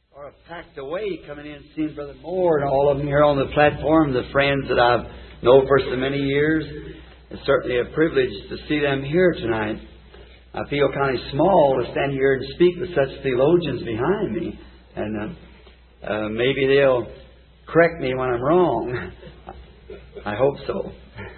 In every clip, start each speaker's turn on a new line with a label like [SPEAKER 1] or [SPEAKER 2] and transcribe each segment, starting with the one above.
[SPEAKER 1] Or packed away coming in, seeing Brother Moore and all of them here on the platform, the friends that I've known for so many years. It's certainly a privilege to see them here tonight. I feel kind of small to stand here and speak with such theologians behind me. And maybe they'll correct me when I'm wrong. I hope so.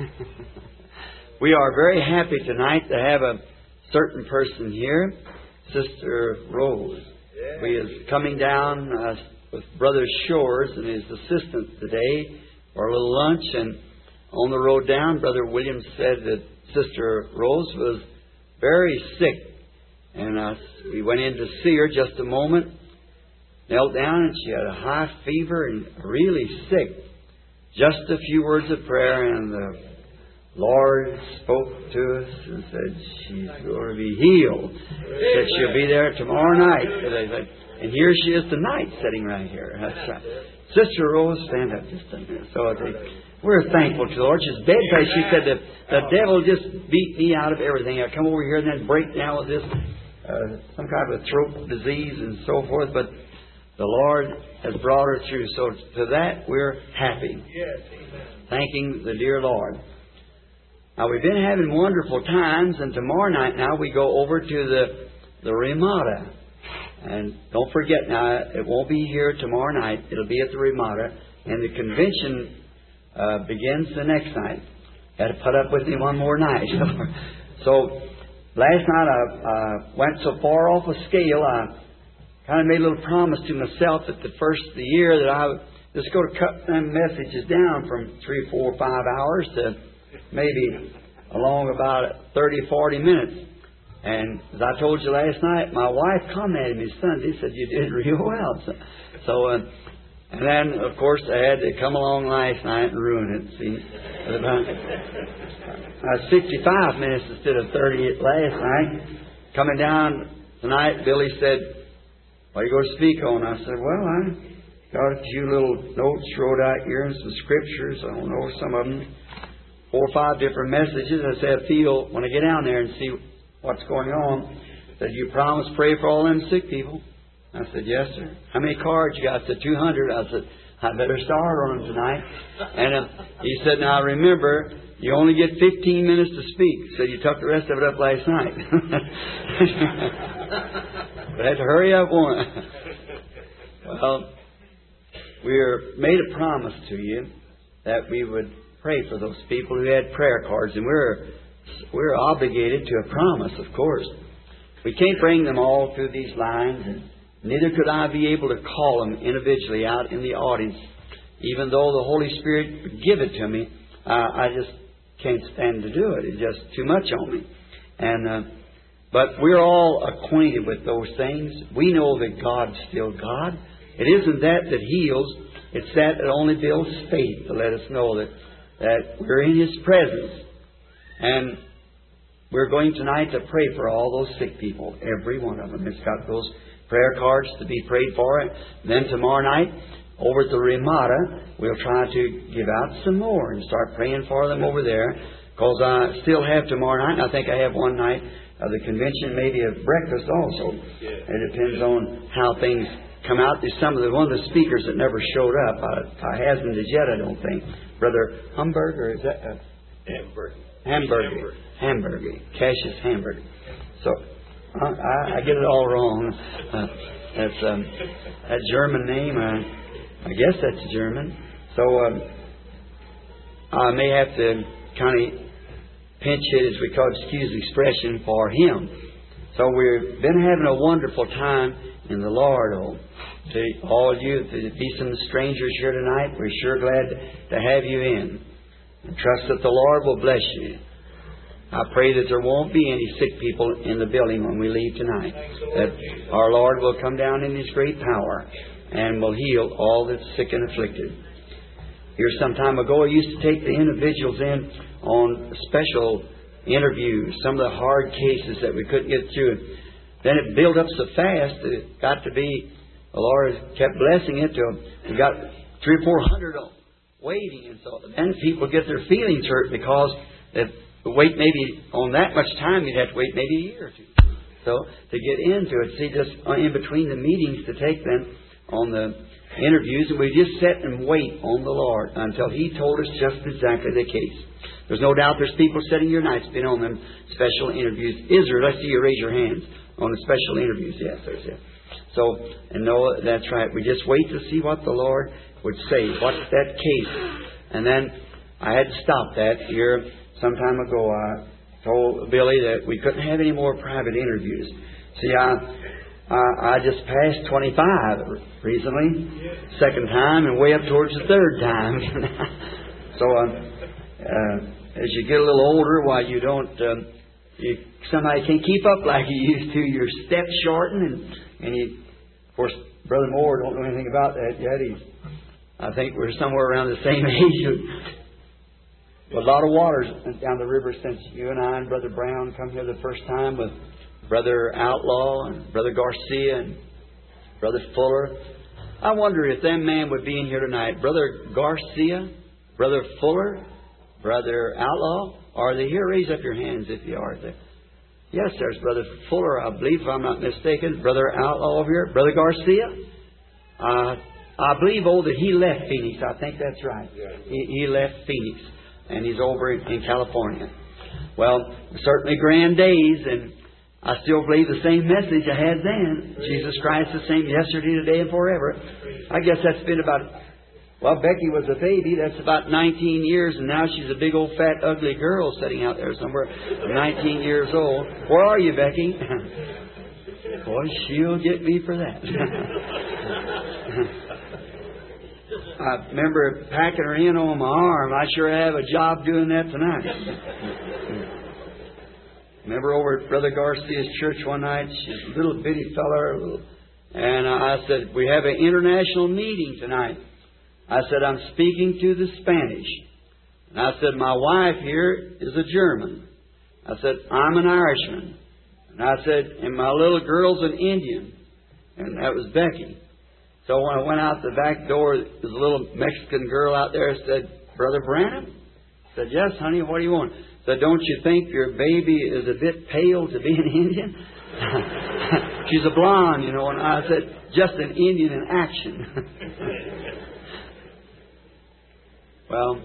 [SPEAKER 1] We are very happy tonight to have a certain person here, Sister Rose. We is coming down with Brother Shores and his assistant today for a little lunch. And on the road down, Brother Williams said that Sister Rose was very sick. And we went in to see her just a moment, knelt down, and she had a high fever and really sick. Just a few words of prayer, and the Lord spoke to us and said she's going to be healed. Said she'll be there tomorrow night. And here she is tonight, sitting right here. That's right. Sister Rose, stand up just a minute. So we're thankful to the Lord. She's bedtime. She said that the devil just beat me out of everything. I come over here and then break down with this some kind of a throat disease and so forth. But the Lord has brought her through. So to that we're happy.
[SPEAKER 2] Yes, amen.
[SPEAKER 1] Thanking the dear Lord. Now, we've been having wonderful times, and tomorrow night now we go over to the Ramada. And don't forget now, it won't be here tomorrow night. It'll be at the Ramada. And the convention begins the next night. Got to put up with me one more night. So, last night I went so far off a scale, I kind of made a little promise to myself at the first of the year that I would just go to cut them messages down from 3, 4, 5 hours to maybe along about 30, 40 minutes. And as I told you last night, my wife commented me Sunday, said you did real well. So and then, of course, I had to come along last night and ruin it. See, I was 55 minutes instead of 30 last night. Coming down tonight, Billy said, "What are you going to speak on?" I said, "Well, I got a few little notes wrote out here and some scriptures. I don't know some of them." 4 or 5 different messages. I said, I feel when I get down there and see what's going on, that you promise pray for all them sick people. I said, yes, sir. How many cards you got? I said, 200. I said, I better start on them tonight. And he said, now remember, you only get 15 minutes to speak. So you took the rest of it up last night. But I had to hurry up one. Well, we made a promise to you that we would pray for those people who had prayer cards, and we're obligated to a promise, of course. We can't bring them all through these lines, and neither could I be able to call them individually out in the audience. Even though the Holy Spirit would give it to me, I just can't stand to do it. It's just too much on me. And but we're all acquainted with those things. We know that God's still God. It isn't that heals. It's that only builds faith to let us know that we're in His presence. And we're going tonight to pray for all those sick people. Every one of them has got those prayer cards to be prayed for. Then tomorrow night, over at the Ramada, we'll try to give out some more and start praying for them over there. Because I still have tomorrow night, and I think I have one night of the convention, maybe a breakfast also. It depends on how things come out. There's one of the speakers that never showed up. I hasn't as yet, I don't think. Brother Hamburger, is that? Hamburger. Cassius Hamburger. So, I get it all wrong. That's that German name. I guess that's German. So, I may have to kind of pinch it, as we call it, excuse the expression, for him. So, we've been having a wonderful time in the Lord. To all you, to be some strangers here tonight, we're sure glad to have you in. And trust that the Lord will bless you. I pray that there won't be any sick people in the building when we leave tonight. That our Lord will come down in His great power and will heal all that's sick and afflicted. Here some time ago, I used to take the individuals in on special interviews, some of the hard cases that we couldn't get through. Then it built up so fast that it got to be, the Lord kept blessing it till we got 300 or 400 waiting. And so then people get their feelings hurt because they wait maybe on that much time, you'd have to wait maybe a year or two. So to get into it, see, just in between the meetings to take them, on the interviews, and we just sit and wait on the Lord until He told us just exactly the case. There's no doubt there's people sitting here tonight been on them special interviews. Israel, I see you raise your hands on the special interviews. Yes, there's it. So, and no, that's right. We just wait to see what the Lord would say. What's that case? And then I had to stop that here some time ago. I told Billy that we couldn't have any more private interviews. See, I just passed 25 recently, second time, and way up towards the third time. So, as you get a little older, why you don't, somebody can't keep up like you used to. Your steps shorten, and you, of course, Brother Moore don't know anything about that yet. I think we're somewhere around the same age. But a lot of water's down the river since you and I and Brother Brown come here the first time with Brother Outlaw and Brother Garcia and Brother Fuller. I wonder if that man would be in here tonight. Brother Garcia, Brother Fuller, Brother Outlaw, are they here? Raise up your hands if you are there. Yes, there's Brother Fuller, I believe, if I'm not mistaken. Brother Outlaw over here. Brother Garcia. I believe, that he left Phoenix. I think that's right. He left Phoenix, and he's over in California. Well, certainly grand days, and I still believe the same message I had then. Jesus Christ the same yesterday, today, and forever. I guess that's been about, Becky was a baby. That's about 19 years, and now she's a big old fat ugly girl sitting out there somewhere, 19 years old. Where are you, Becky? Boy, she'll get me for that. I remember packing her in on my arm. I sure have a job doing that tonight. Remember over at Brother Garcia's church one night, she's a little bitty feller, and I said, we have an international meeting tonight. I said, I'm speaking to the Spanish. And I said, my wife here is a German. I said, I'm an Irishman. And I said, and my little girl's an Indian. And that was Becky. So when I went out the back door, there was a little Mexican girl out there said, Brother Branham? I said, yes, honey, what do you want? I said, don't you think your baby is a bit pale to be an Indian? She's a blonde, And I said, just an Indian in action. Well,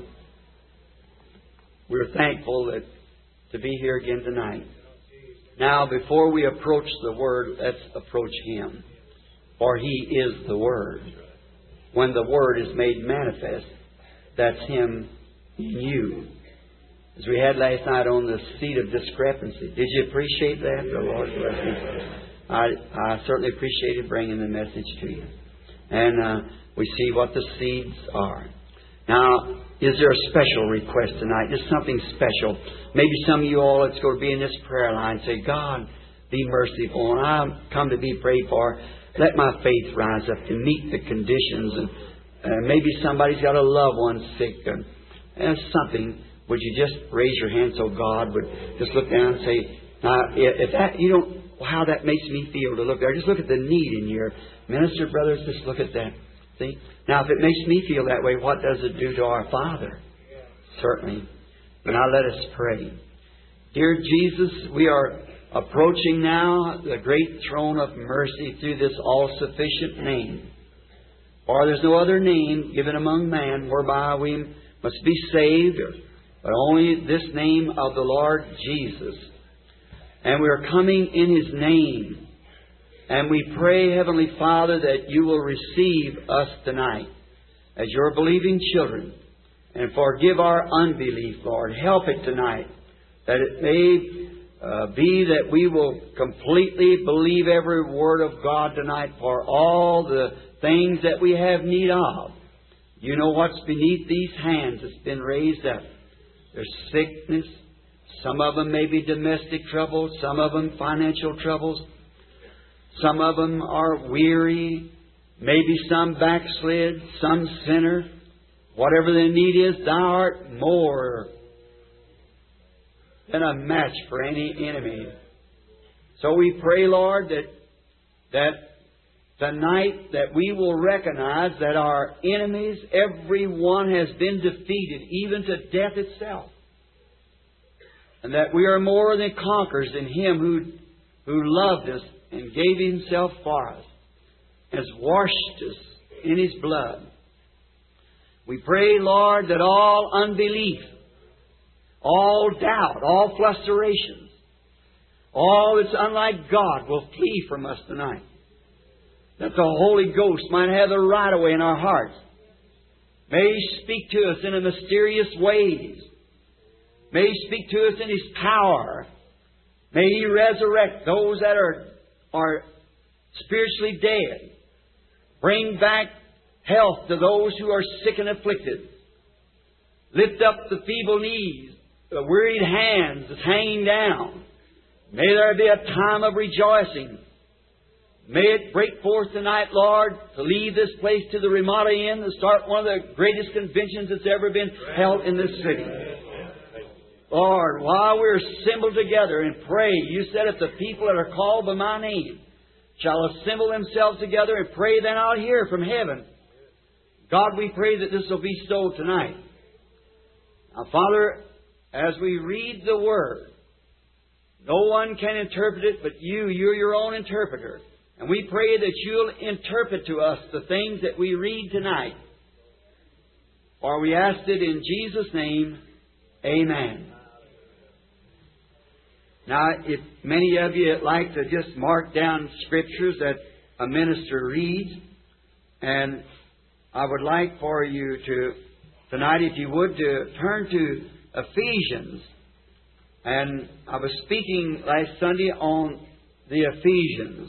[SPEAKER 1] we're thankful to be here again tonight. Now, before we approach the Word, let's approach Him. For He is the Word. When the Word is made manifest, that's Him in you. As we had last night on the seat of discrepancy. Did you appreciate that? The Lord bless you. I certainly appreciated bringing the message to you. And we see what the seeds are. Now, is there a special request tonight? Just something special. Maybe some of you all that's going to be in this prayer line say, God, be merciful. And I've come to be prayed for. Let my faith rise up to meet the conditions. And maybe somebody's got a loved one sick and something. Would you just raise your hand so God would just look down and say, now, if that, you don't, how that makes me feel to look there. Just look at the need in your minister, brothers. Just look at that. See? Now, if it makes me feel that way, what does it do to our Father? Certainly. But now let us pray. Dear Jesus, we are approaching now the great throne of mercy through this all-sufficient name. For there's no other name given among man whereby we must be saved, but only this name of the Lord Jesus. And we are coming in His name. And we pray, Heavenly Father, that You will receive us tonight as Your believing children. And forgive our unbelief, Lord. Help it tonight, that it may be that we will completely believe every word of God tonight for all the things that we have need of. You know what's beneath these hands that's been raised up. There's sickness. Some of them may be domestic troubles. Some of them financial troubles. Some of them are weary. Maybe some backslid. Some sinner. Whatever the need is, Thou art more than a match for any enemy. So we pray, Lord, that tonight that we will recognize that our enemies, every one has been defeated, even to death itself. And that we are more than conquerors in Him who loved us and gave Himself for us. has washed us in His blood. We pray, Lord, that all unbelief, all doubt, all frustrations, all that's unlike God will flee from us tonight. That the Holy Ghost might have the right of way in our hearts. May He speak to us in a mysterious ways. May He speak to us in His power. May He resurrect those that are spiritually dead. Bring back health to those who are sick and afflicted. Lift up the feeble knees, the wearied hands that's hanging down. May there be a time of rejoicing. May it break forth tonight, Lord, to leave this place to the Ramada Inn and start one of the greatest conventions that's ever been held in this city. Lord, while we're assembled together and pray, You said if the people that are called by My name shall assemble themselves together and pray, then I'll hear from heaven. God, we pray that this will be so tonight. Now, Father, as we read the Word, no one can interpret it but You. You're Your own interpreter. And we pray that You'll interpret to us the things that we read tonight. For we ask it in Jesus' name. Amen. Now, if many of you like to just mark down scriptures that a minister reads, and I would like for you to, tonight, if you would, to turn to Ephesians. And I was speaking last Sunday on the Ephesians.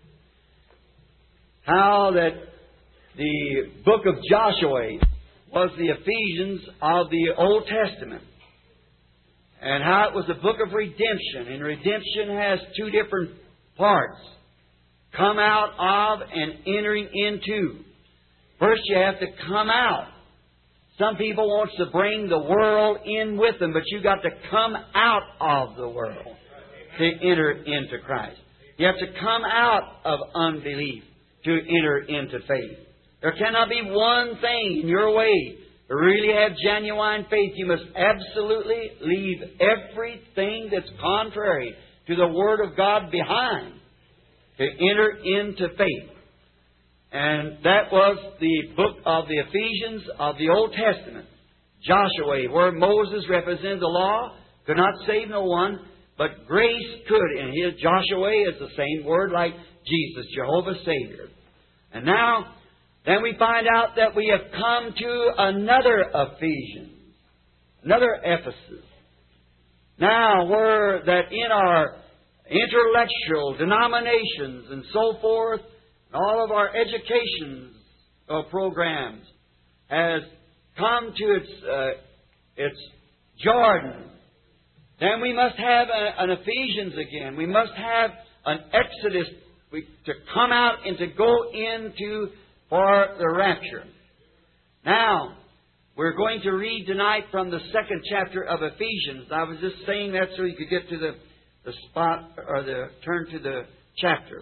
[SPEAKER 1] How that the book of Joshua was the Ephesians of the Old Testament. And how it was a book of redemption. And redemption has two different parts. Come out of and entering into. First you have to come out. Some people want to bring the world in with them, but you've got to come out of the world to enter into Christ. You have to come out of unbelief to enter into faith. There cannot be one thing in your way to really have genuine faith. You must absolutely leave everything that's contrary to the Word of God behind to enter into faith. And that was the book of the Ephesians of the Old Testament. Joshua, where Moses represented the law, could not save no one, but grace could. And here Joshua is the same word like Jesus, Jehovah's Savior. And now, then we find out that we have come to another Ephesians, another Ephesus. Now, we're that in our intellectual denominations and so forth, all of our education programs has come to its Jordan. Then we must have an Ephesians again. We must have an Exodus to come out and to go into for the rapture. Now, we're going to read tonight from the second chapter of Ephesians. I was just saying that so you could get to the spot or turn to the chapter.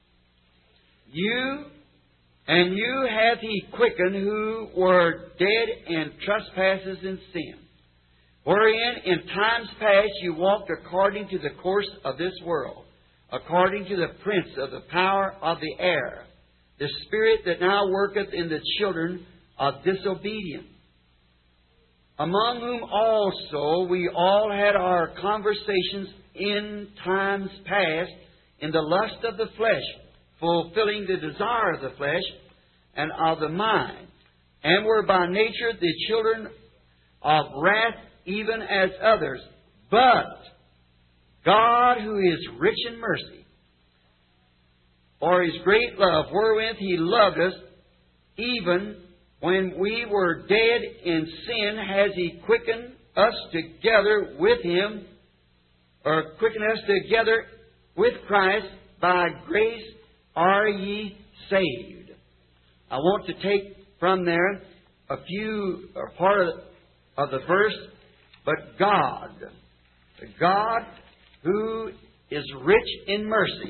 [SPEAKER 1] You hath He quickened who were dead in trespasses and sin, wherein in times past you walked according to the course of this world, according to the prince of the power of the air, the spirit that now worketh in the children of disobedience, among whom also we all had our conversations in times past in the lust of the flesh, fulfilling the desire of the flesh and of the mind, and were by nature the children of wrath, even as others. But God, who is rich in mercy, for His great love wherewith He loved us, even when we were dead in sin, has He quickened us together with Him, or quickened us together with Christ. By grace are ye saved. I want to take from there a few, or part of the verse. But God, the God who is rich in mercy.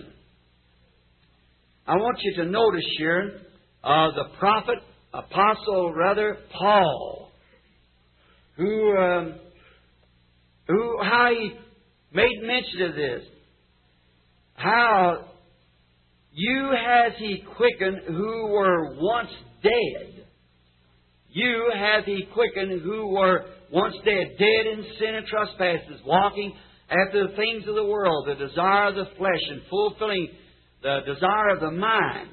[SPEAKER 1] I want you to notice here the prophet, apostle rather, Paul, how he made mention of this. How You has He quickened who were once dead. You hath He quickened who were once dead, dead in sin and trespasses, walking after the things of the world, the desire of the flesh, and fulfilling the desire of the mind.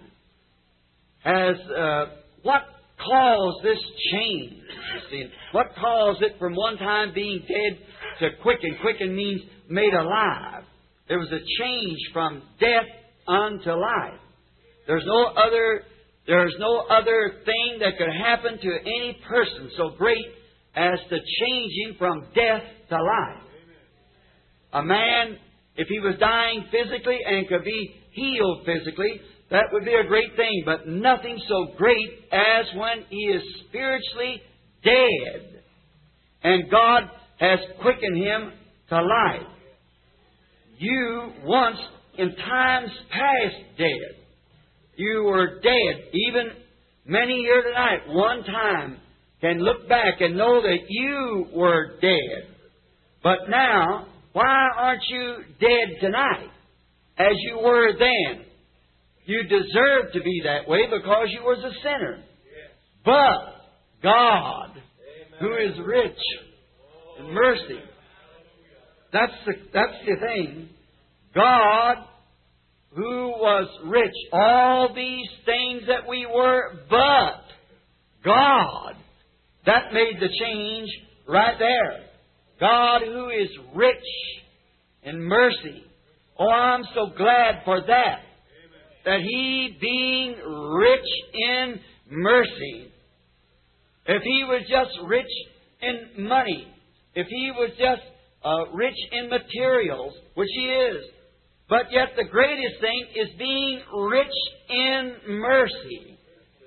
[SPEAKER 1] What caused this change? You see, what caused it from one time being dead to quicken? Quicken means made alive. There was a change from death unto life. There's no other thing that could happen to any person so great as to changing from death to life. A man, if he was dying physically and could be healed physically, that would be a great thing. But nothing so great as when he is spiritually dead and God has quickened him to life. You once, in times past, dead. You were dead. Even many here tonight, one time, can look back and know that you were dead. But now, why aren't you dead tonight as you were then? You deserve to be that way because you was a sinner. But God, who is rich in mercy, that's the thing. God, who was rich, all these things that we were, but God, that made the change right there. God, who is rich in mercy. Oh, I'm so glad for that. That He, being rich in mercy, if He was just rich in money, if He was just rich in materials, which He is, but yet the greatest thing is being rich in mercy.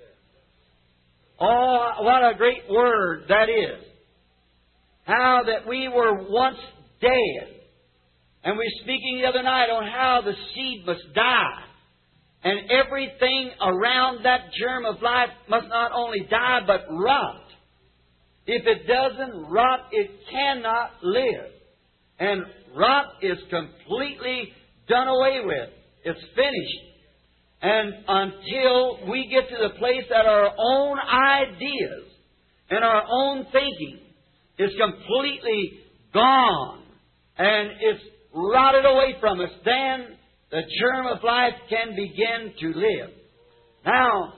[SPEAKER 1] Oh, what a great word that is. How that we were once dead. And we were speaking the other night on how the seed must die. And everything around that germ of life must not only die, but rot. If it doesn't rot, it cannot live. And rot is completely done away with. It's finished. And until we get to the place that our own ideas and our own thinking is completely gone and it's rotted away from us, then the germ of life can begin to live. Now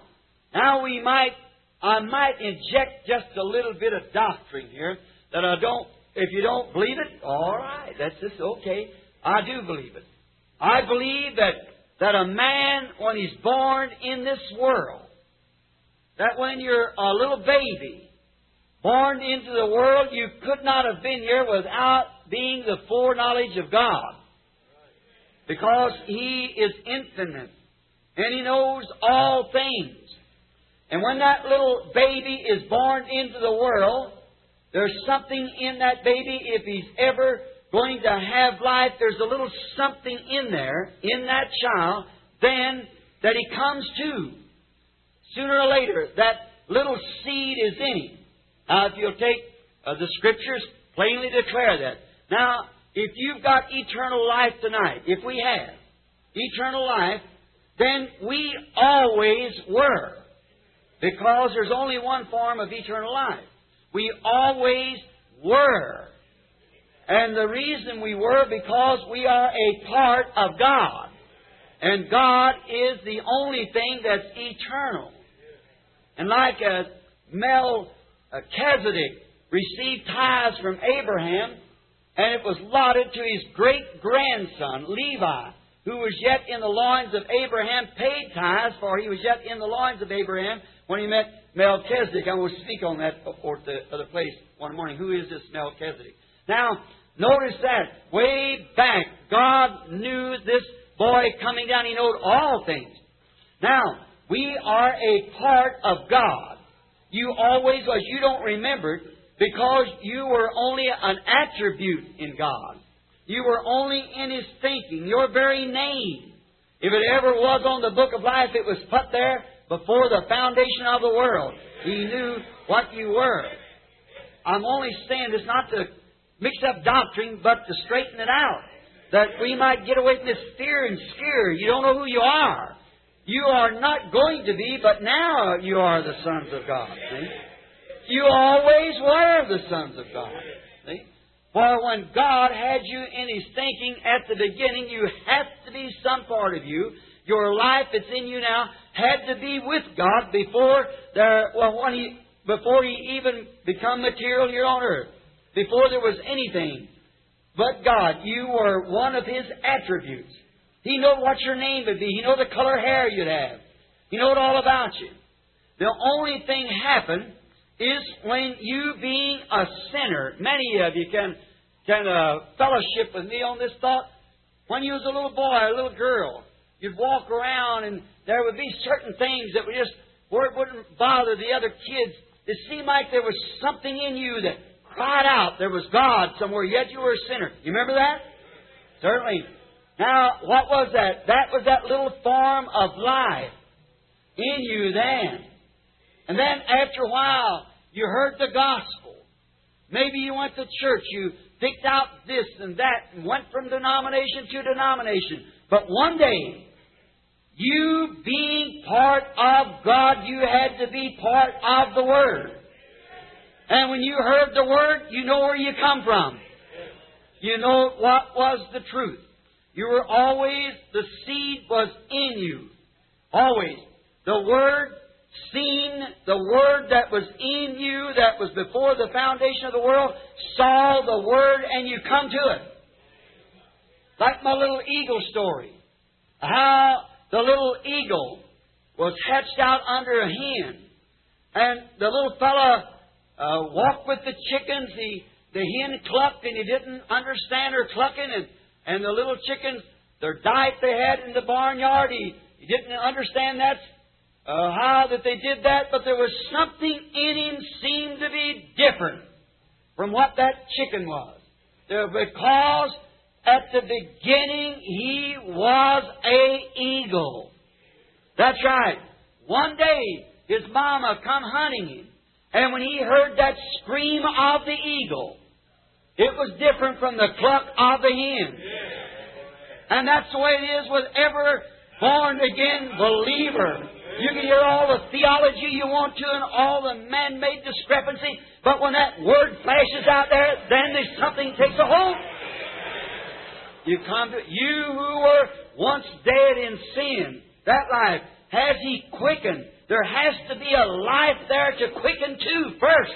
[SPEAKER 1] I might inject just a little bit of doctrine here that if you don't believe it, all right, that's just okay. I do believe it. I believe that a man, when he's born in this world, that when you're a little baby, born into the world, you could not have been here without being the foreknowledge of God. Because He is infinite. And He knows all things. And when that little baby is born into the world, there's something in that baby, if he's ever going to have life, there's a little something in there, in that child, then that he comes to. Sooner or later, that little seed is in him. Now, if you'll take the Scriptures, plainly declare that. Now, if you've got eternal life tonight, if we have eternal life, then we always were. Because there's only one form of eternal life. We always were. And the reason we were, because we are a part of God. And God is the only thing that's eternal. And like Melchizedek received tithes from Abraham, and it was allotted to his great-grandson, Levi, who was yet in the loins of Abraham, paid tithes, for he was yet in the loins of Abraham when he met Melchizedek. I will speak on that at the other place one morning. Who is this Melchizedek? Now, notice that. Way back, God knew this boy coming down. He knew all things. Now, we are a part of God. You always was. You don't remember it because you were only an attribute in God. You were only in His thinking, your very name. If it ever was on the book of life, it was put there before the foundation of the world. He knew what you were. I'm only saying this not to mix up doctrine, but to straighten it out. That we might get away from this fear and scare. You don't know who you are. You are not going to be, but now you are the sons of God. See? You always were the sons of God. See? For when God had you in His thinking at the beginning, you have to be some part of you. Your life that's in you now had to be with God before He even become material here on earth. Before there was anything but God. You were one of His attributes. He knew what your name would be. He knew the color hair you'd have. He knew all about you. The only thing happened is when you being a sinner, many of you can fellowship with me on this thought. When you was a little boy or a little girl, you'd walk around and there would be certain things that wouldn't bother the other kids. It seemed like there was something in you that cried out. There was God somewhere, yet you were a sinner. You remember that? Certainly. Now, what was that? That was that little form of life in you then. And then after a while, you heard the gospel. Maybe you went to church. You picked out this and that and went from denomination to denomination. But one day, you being part of God, you had to be part of the Word. And when you heard the Word, you know where you come from. You know what was the truth. You were always, the seed was in you. Always. The Word seen, the Word that was in you, that was before the foundation of the world, saw the Word and you come to it. Like my little eagle story. How the little eagle was hatched out under a hen. And the little fella walked with the chickens. The hen clucked and he didn't understand her clucking. And the little chickens, their diet they had in the barnyard, he didn't understand how that they did that. But there was something in him seemed to be different from what that chicken was. Because at the beginning, he was an eagle. That's right. One day, his mama come hunting him. And when he heard that scream of the eagle, it was different from the cluck of the hen. And that's the way it is with every born-again believer. You can hear all the theology you want to and all the man-made discrepancy, but when that word flashes out there, then there's something takes a hold. You who were once dead in sin, that life, has He quickened? There has to be a life there to quicken too first.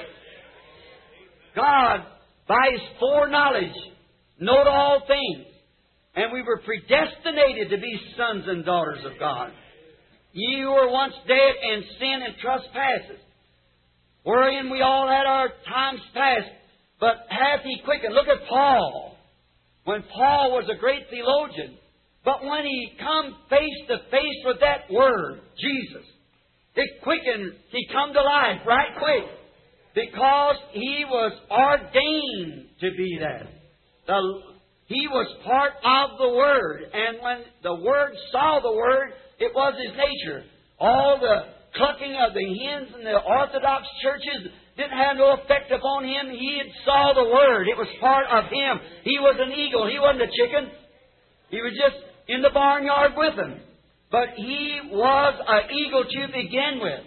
[SPEAKER 1] God, by His foreknowledge, knowed all things. And we were predestinated to be sons and daughters of God. Ye who were once dead in sin and trespasses, wherein we all had our times past, but hath He quickened. Look at Paul. When Paul was a great theologian, but when he come face to face with that Word, Jesus, it quickened. He come to life right quick. Because he was ordained to be that. He was part of the Word. And when the Word saw the Word, it was His nature. All the clucking of the hens in the Orthodox churches didn't have no effect upon him. He had saw the Word. It was part of him. He was an eagle. He wasn't a chicken. He was just in the barnyard with them. But he was an eagle to begin with.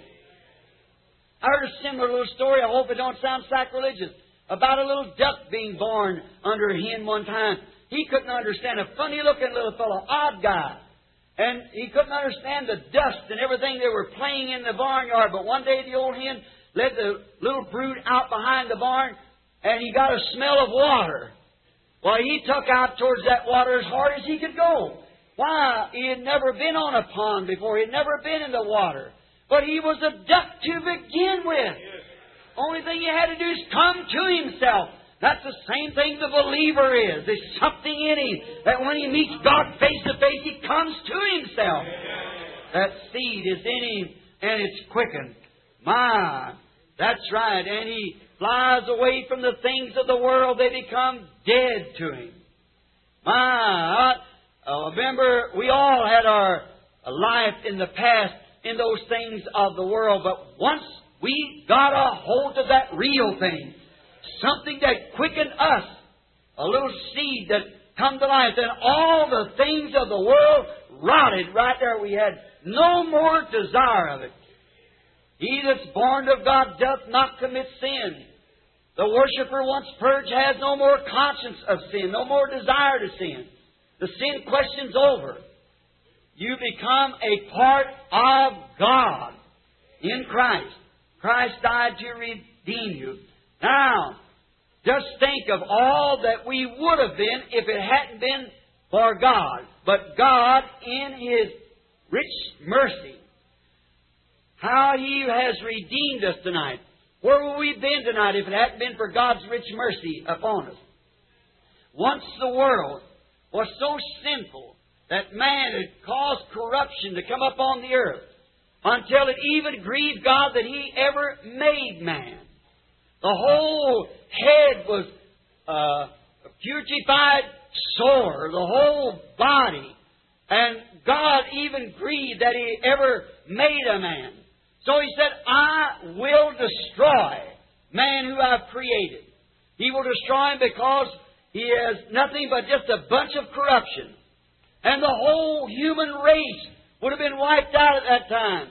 [SPEAKER 1] I heard a similar little story. I hope it don't sound sacrilegious. About a little duck being born under a hen one time. He couldn't understand. A funny-looking little fellow, odd guy. And he couldn't understand the dust and everything they were playing in the barnyard. But one day the old hen led the little brood out behind the barn, and he got a smell of water. Well, he took out towards that water as hard as he could go. Why? He had never been on a pond before. He had never been in the water. But he was a duck to begin with. Only thing he had to do is come to himself. That's the same thing the believer is. There's something in him that when he meets God face to face, he comes to himself. That seed is in him and it's quickened. That's right. And he flies away from the things of the world. They become dead to him. Remember, we all had our life in the past in those things of the world. But once we got a hold of that real thing, something that quickened us, a little seed that come to life, then all the things of the world rotted right there. We had no more desire of it. He that's born of God doth not commit sin. The worshipper once purged has no more conscience of sin, no more desire to sin. The sin question's over. You become a part of God in Christ. Christ died to redeem you. Now, just think of all that we would have been if it hadn't been for God. But God, in His rich mercy, how He has redeemed us tonight. Where would we been tonight if it hadn't been for God's rich mercy upon us? Once the world was so sinful that man had caused corruption to come upon the earth until it even grieved God that He ever made man. The whole head was a putrefied sore, the whole body. And God even grieved that He ever made a man. So He said, I will destroy man who I've created. He will destroy him because he has nothing but just a bunch of corruption. And the whole human race would have been wiped out at that time.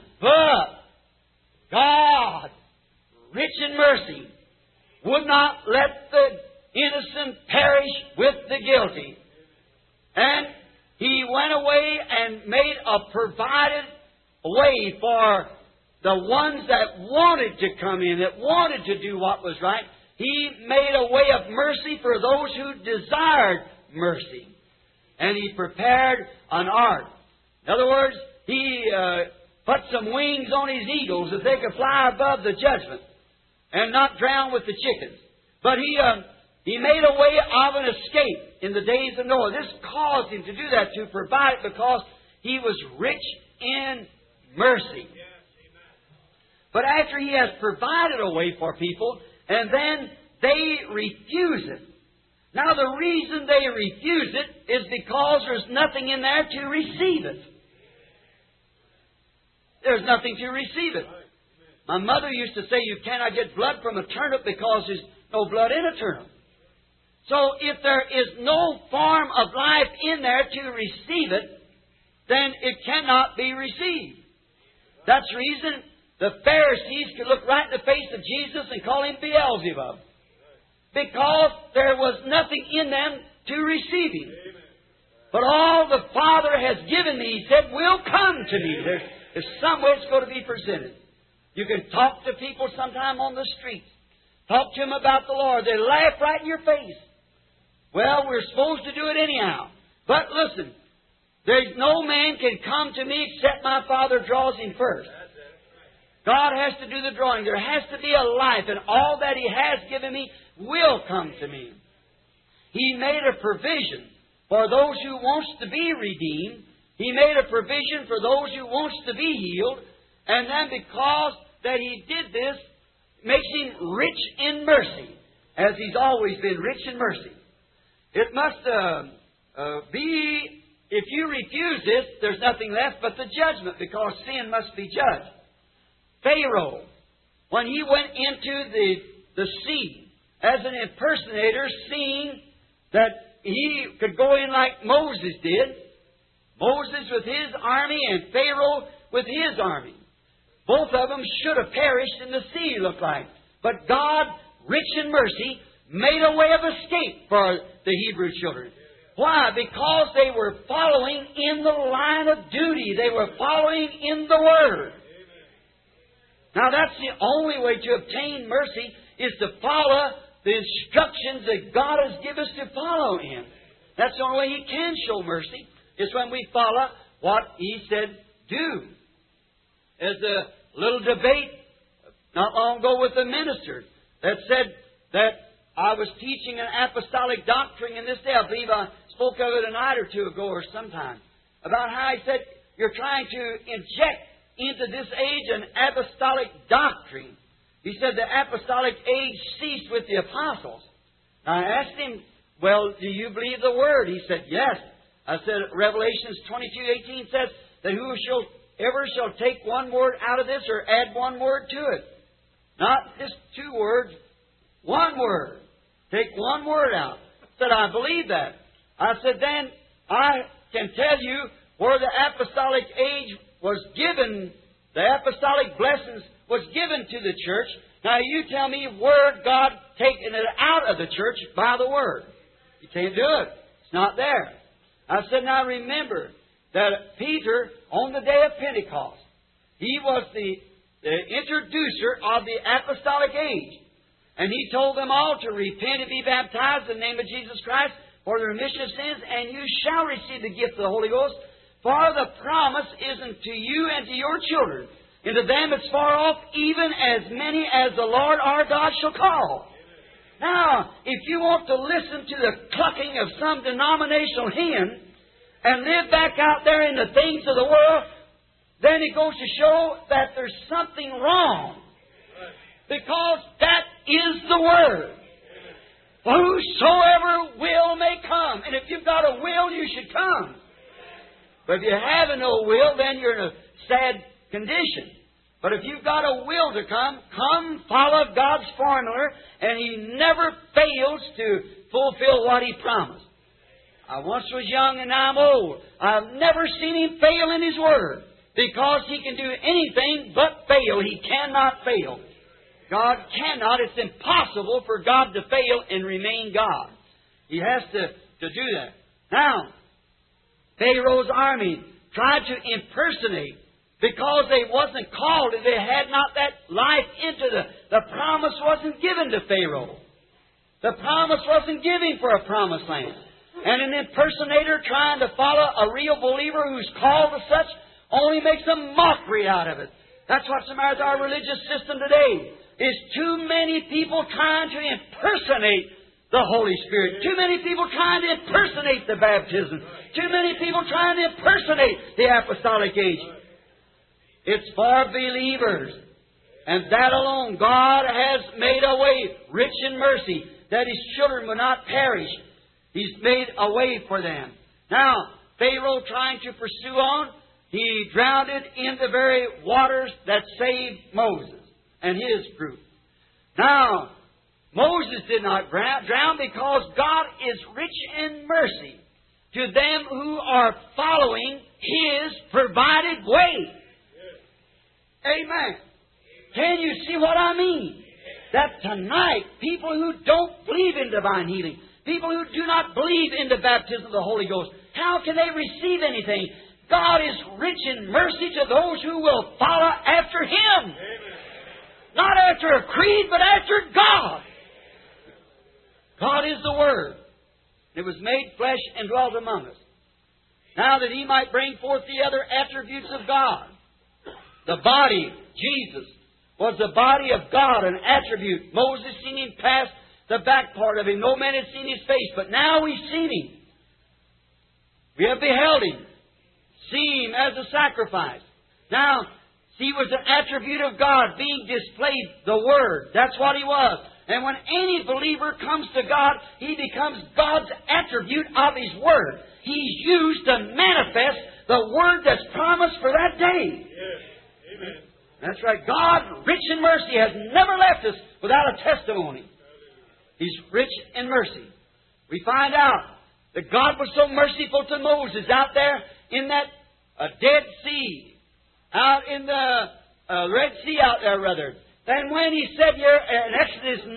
[SPEAKER 1] But God, rich in mercy, would not let the innocent perish with the guilty. And He went away and made a provided way for the ones that wanted to come in, that wanted to do what was right. He made a way of mercy for those who desired mercy. And He prepared an ark. In other words, He put some wings on His eagles that they could fly above the judgment and not drown with the chickens. But He made a way of an escape in the days of Noah. This caused Him to do that, to provide it, because He was rich in mercy. But after He has provided a way for people, and then they refuse it. Now the reason they refuse it is because there's nothing in there to receive it. There's nothing to receive it. My mother used to say you cannot get blood from a turnip because there's no blood in a turnip. So if there is no form of life in there to receive it, then it cannot be received. That's the reason the Pharisees could look right in the face of Jesus and call Him Beelzebub. Because there was nothing in them to receive Him. But all the Father has given me, He said, will come to me. There's some way it's going to be presented. You can talk to people sometime on the streets. Talk to them about the Lord. They laugh right in your face. Well, we're supposed to do it anyhow. But listen, there's no man can come to me except my Father draws him first. God has to do the drawing. There has to be a life, and all that He has given me will come to me. He made a provision for those who wants to be redeemed. He made a provision for those who wants to be healed. And then because that He did this, makes Him rich in mercy, as He's always been rich in mercy. It must be, if you refuse this, there's nothing left but the judgment, because sin must be judged. Pharaoh, when he went into the sea as an impersonator, seeing that he could go in like Moses did, Moses with his army and Pharaoh with his army. Both of them should have perished in the sea, it looked like. But God, rich in mercy, made a way of escape for the Hebrew children. Why? Because they were following in the line of duty. They were following in the Word. Now that's the only way to obtain mercy, is to follow the instructions that God has given us to follow in. That's the only way He can show mercy, is when we follow what He said do. There's a little debate not long ago with a minister that said that I was teaching an apostolic doctrine in this day. I believe I spoke of it a night or two ago or sometime, about how he said you're trying to inject into this age an apostolic doctrine. He said the apostolic age ceased with the apostles. I asked him, well, do you believe the Word? He said, yes. I said, Revelations 22:18 says that whoever shall take one word out of this or add one word to it. Not just two words, one word. Take one word out. I said, I believe that. I said, then I can tell you where the apostolic age was given, the apostolic blessings was given to the church. Now you tell me where God taken it out of the church by the Word. You can't do it. It's not there. I said, now remember that Peter, on the day of Pentecost, he was the introducer of the apostolic age. And he told them all to repent and be baptized in the name of Jesus Christ for the remission of sins, and you shall receive the gift of the Holy Ghost. For the promise is unto you and to your children, and to them that's far off, even as many as the Lord our God shall call. Now, if you want to listen to the clucking of some denominational hymn and live back out there in the things of the world, then it goes to show that there's something wrong. Because that is the Word. Whosoever will may come. And if you've got a will, you should come. But if you have no will, then you're in a sad condition. But if you've got a will to come, follow God's formula, and He never fails to fulfill what He promised. I once was young and now I'm old. I've never seen Him fail in His Word, because He can do anything but fail. He cannot fail. God cannot. It's impossible for God to fail and remain God. He has to do that. Now, Pharaoh's army tried to impersonate, because they wasn't called, they had not that life into the promise wasn't given to Pharaoh. The promise wasn't given for a promised land. And an impersonator trying to follow a real believer who's called as such only makes a mockery out of it. That's what's the matter with our religious system today. Is too many people trying to impersonate the Holy Spirit. Too many people trying to impersonate the baptism. Too many people trying to impersonate the apostolic age. It's for believers. And that alone, God has made a way, rich in mercy, that His children will not perish. He's made a way for them. Now, Pharaoh trying to pursue on, he drowned in the very waters that saved Moses and his group. Now, Moses did not drown because God is rich in mercy to them who are following His provided way. Amen. Can you see what I mean? That tonight, people who don't believe in divine healing, people who do not believe in the baptism of the Holy Ghost, how can they receive anything? God is rich in mercy to those who will follow after Him. Not after a creed, but after God. God is the Word. It was made flesh and dwelt among us. Now that He might bring forth the other attributes of God. The body, Jesus, was the body of God, an attribute. Moses seen Him pass the back part of Him. No man had seen His face, but now we've seen Him. We have beheld Him, seen Him as a sacrifice. Now, He was an attribute of God being displayed, the Word. That's what He was. And when any believer comes to God, he becomes God's attribute of His Word. He's used to manifest the Word that's promised for that day.
[SPEAKER 2] Yes. Amen.
[SPEAKER 1] That's right. God, rich in mercy, has never left us without a testimony. He's rich in mercy. We find out that God was so merciful to Moses out there in that Dead Sea, out in the Red Sea out there, rather. And when He said here in Exodus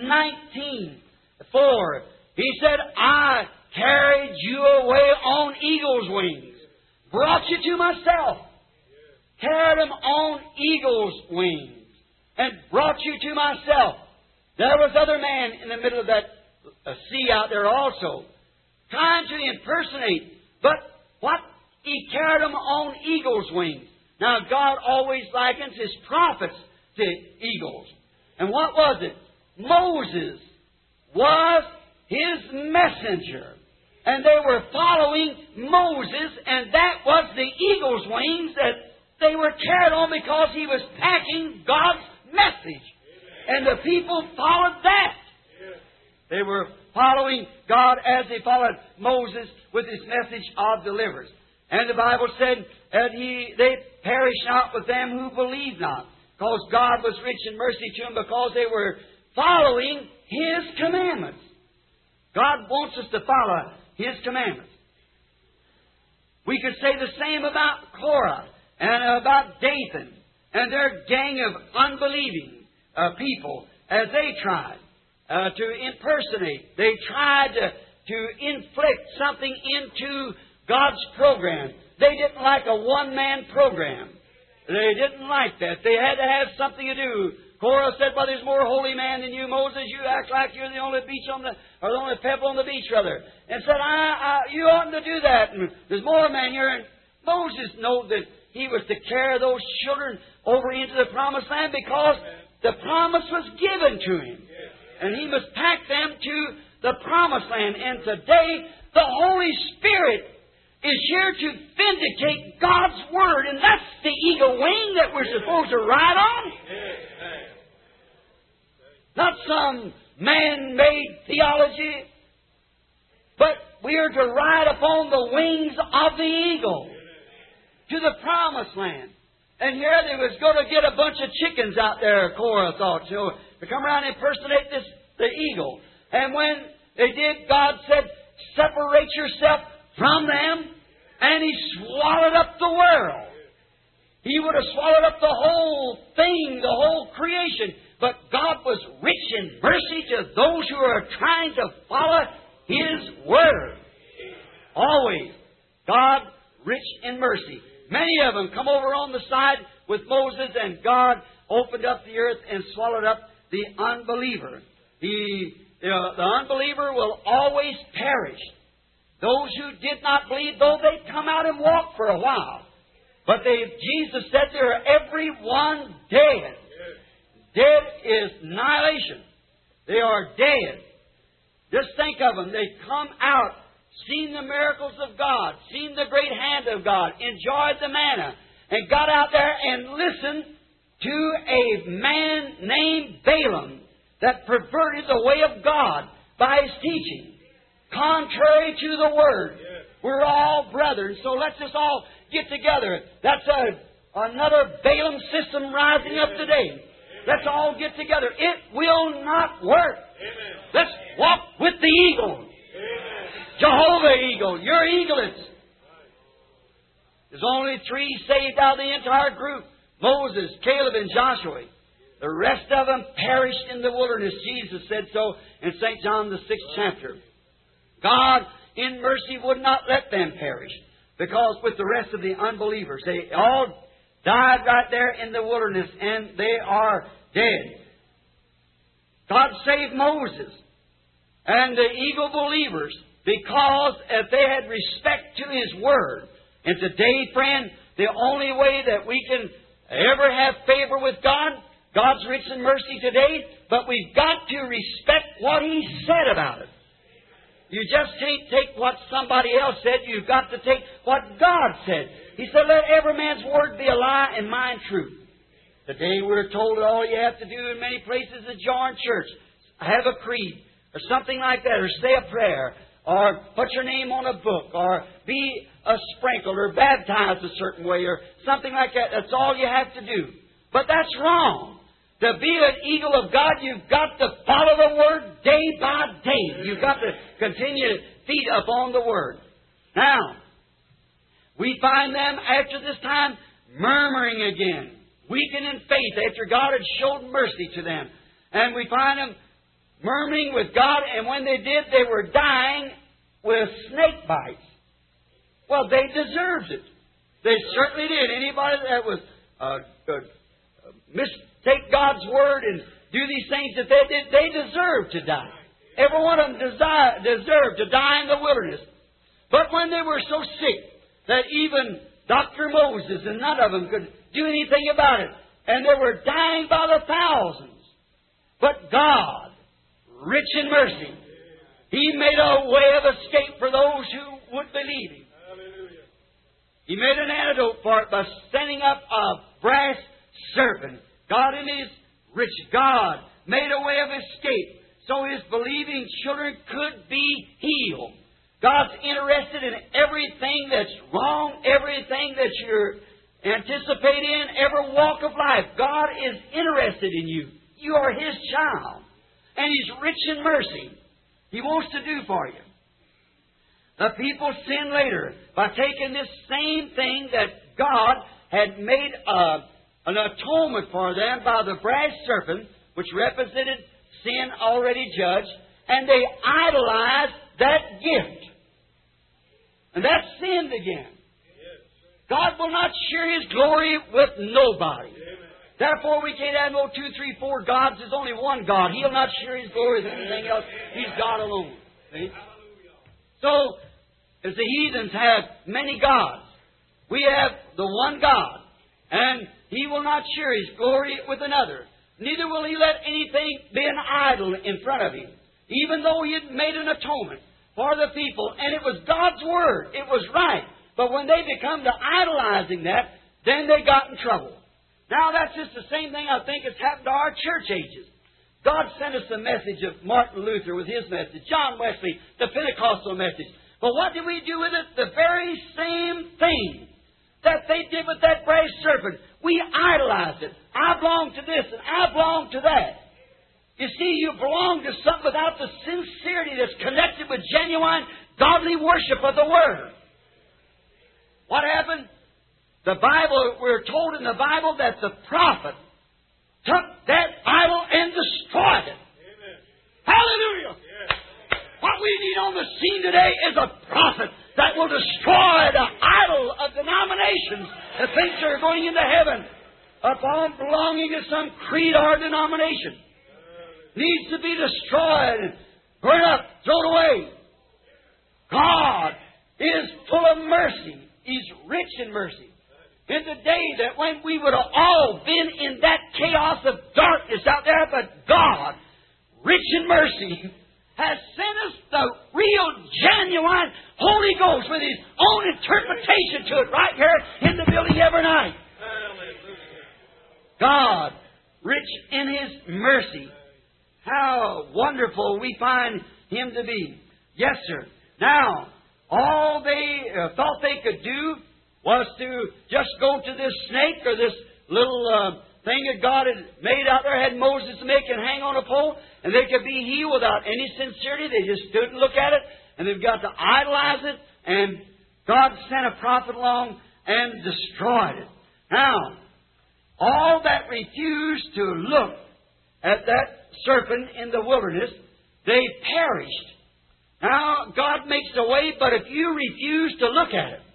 [SPEAKER 1] 19:4, He said, I carried you away on eagle's wings, brought you to myself, carried them on eagle's wings, and brought you to myself. There was other man in the middle of that sea out there also, trying to impersonate. But what? He carried them on eagle's wings. Now, God always likens His prophets to eagles. And what was it? Moses was His messenger. And they were following Moses, and that was the eagle's wings that they were carried on because he was packing God's message. And the people followed that. They were following God as they followed Moses with His message of deliverance. And the Bible said that they perished not with them who believed not, because God was rich in mercy to them, because they were following His commandments. God wants us to follow His commandments. We could say the same about Korah and about Dathan and their gang of unbelieving people as they tried to impersonate. They tried to inflict something into God's program. They didn't like a one-man program. They didn't like that. They had to have something to do. Korah said, "Well, there's more holy man than you, Moses. You act like you're the only the only pebble on the beach, rather." And said, "You oughtn't to do that. And there's more men here." And Moses knew that he was to carry those children over into the promised land because the promise was given to him, and he must pack them to the promised land. And today, the Holy Spirit is here to vindicate God's Word, and that's the eagle wing that we're supposed to ride on. Not some man-made theology, but we are to ride upon the wings of the eagle to the promised land. And here they was going to get a bunch of chickens out there, Korah thought, to come around and impersonate the eagle. And when they did, God said, "Separate yourself from them," and He swallowed up the world. He would have swallowed up the whole thing, the whole creation. But God was rich in mercy to those who are trying to follow His Word. Always. God rich in mercy. Many of them come over on the side with Moses, and God opened up the earth and swallowed up the unbeliever. The unbeliever will always perish. Those who did not believe, though they come out and walk for a while. But Jesus said they are every one dead. Dead is annihilation. They are dead. Just think of them. They come out, seen the miracles of God, seen the great hand of God, enjoyed the manna, and got out there and listened to a man named Balaam that perverted the way of God by his teaching, contrary to the Word. We're all brethren, so let's just all get together. That's another Balaam system rising up today. Let's all get together. It will not work. Let's walk with the eagle. Jehovah eagle. You're eaglets. There's only 3 saved out of the entire group. Moses, Caleb, and Joshua. The rest of them perished in the wilderness. Jesus said so in St. John the 6th chapter. God, in mercy, would not let them perish, because with the rest of the unbelievers, they all died right there in the wilderness, and they are dead. God saved Moses and the eagle believers because if they had respect to His Word. And today, friend, the only way that we can ever have favor with God, God's rich in mercy today, but we've got to respect what He said about it. You just can't take what somebody else said. You've got to take what God said. He said, "Let every man's word be a lie and mine truth." Today we're told that all you have to do in many places is join church, have a creed, or something like that, or say a prayer, or put your name on a book, or be sprinkled, or baptized a certain way, or something like that. That's all you have to do. But that's wrong. To be an eagle of God, you've got to follow the Word day by day. You've got to continue to feed upon the Word. Now, we find them after this time murmuring again, weakened in faith after God had showed mercy to them. And we find them murmuring with God, and when they did, they were dying with snake bites. Well, they deserved it. They certainly did. Anybody that was take God's Word and do these things that they did, they deserved to die. Every one of them deserved to die in the wilderness. But when they were so sick that even Dr. Moses and none of them could do anything about it, and they were dying by the thousands. But God, rich in mercy, He made a way of escape for those who would believe Him. Hallelujah. He made an antidote for it by sending up a brass serpent. God in His rich God made a way of escape so His believing children could be healed. God's interested in everything that's wrong, everything that you're anticipating in, every walk of life. God is interested in you. You are His child. And He's rich in mercy. He wants to do for you. The people sin later by taking this same thing that God had made an atonement for them by the brass serpent, which represented sin already judged, and they idolized that gift. And that's sinned again. God will not share His glory with nobody. Therefore, we can't have no 2, 3, 4 gods. There's only one God. He'll not share His glory with anything else. He's God alone. See? So, as the heathens have many gods, we have the one God. And He will not share His glory with another. Neither will He let anything be an idol in front of Him. Even though He had made an atonement for the people, and it was God's Word. It was right. But when they become to idolizing that, then they got in trouble. Now that's just the same thing I think has happened to our church ages. God sent us the message of Martin Luther with his message, John Wesley, the Pentecostal message. But what did we do with it? The very same thing that they did with that brass serpent. We idolized it. I belong to this and I belong to that. You see, you belong to something without the sincerity that's connected with genuine, godly worship of the Word. What happened? The Bible, we're told in the Bible that the prophet took that idol and destroyed it. Amen. Hallelujah! Yes. What we need on the scene today is a prophet that will destroy the idol of denominations that thinks they're going into heaven upon belonging to some creed or denomination. Needs to be destroyed, burned up, thrown away. God is full of mercy. He's rich in mercy. In the day that when we would have all been in that chaos of darkness out there, but God, rich in mercy, has sent us the real, genuine Holy Ghost with His own interpretation to it right here in the building every night. God, rich in His mercy. How wonderful we find Him to be. Yes, sir. Now, all they thought they could do was to just go to this snake or this little thing that God had made out there, had Moses make and hang on a pole, and they could be healed without any sincerity. They just stood and looked at it, and they've got to idolize it, and God sent a prophet along and destroyed it. Now, all that refused to look at that serpent in the wilderness, they perished. Now, God makes a way, but if you refuse to look at it,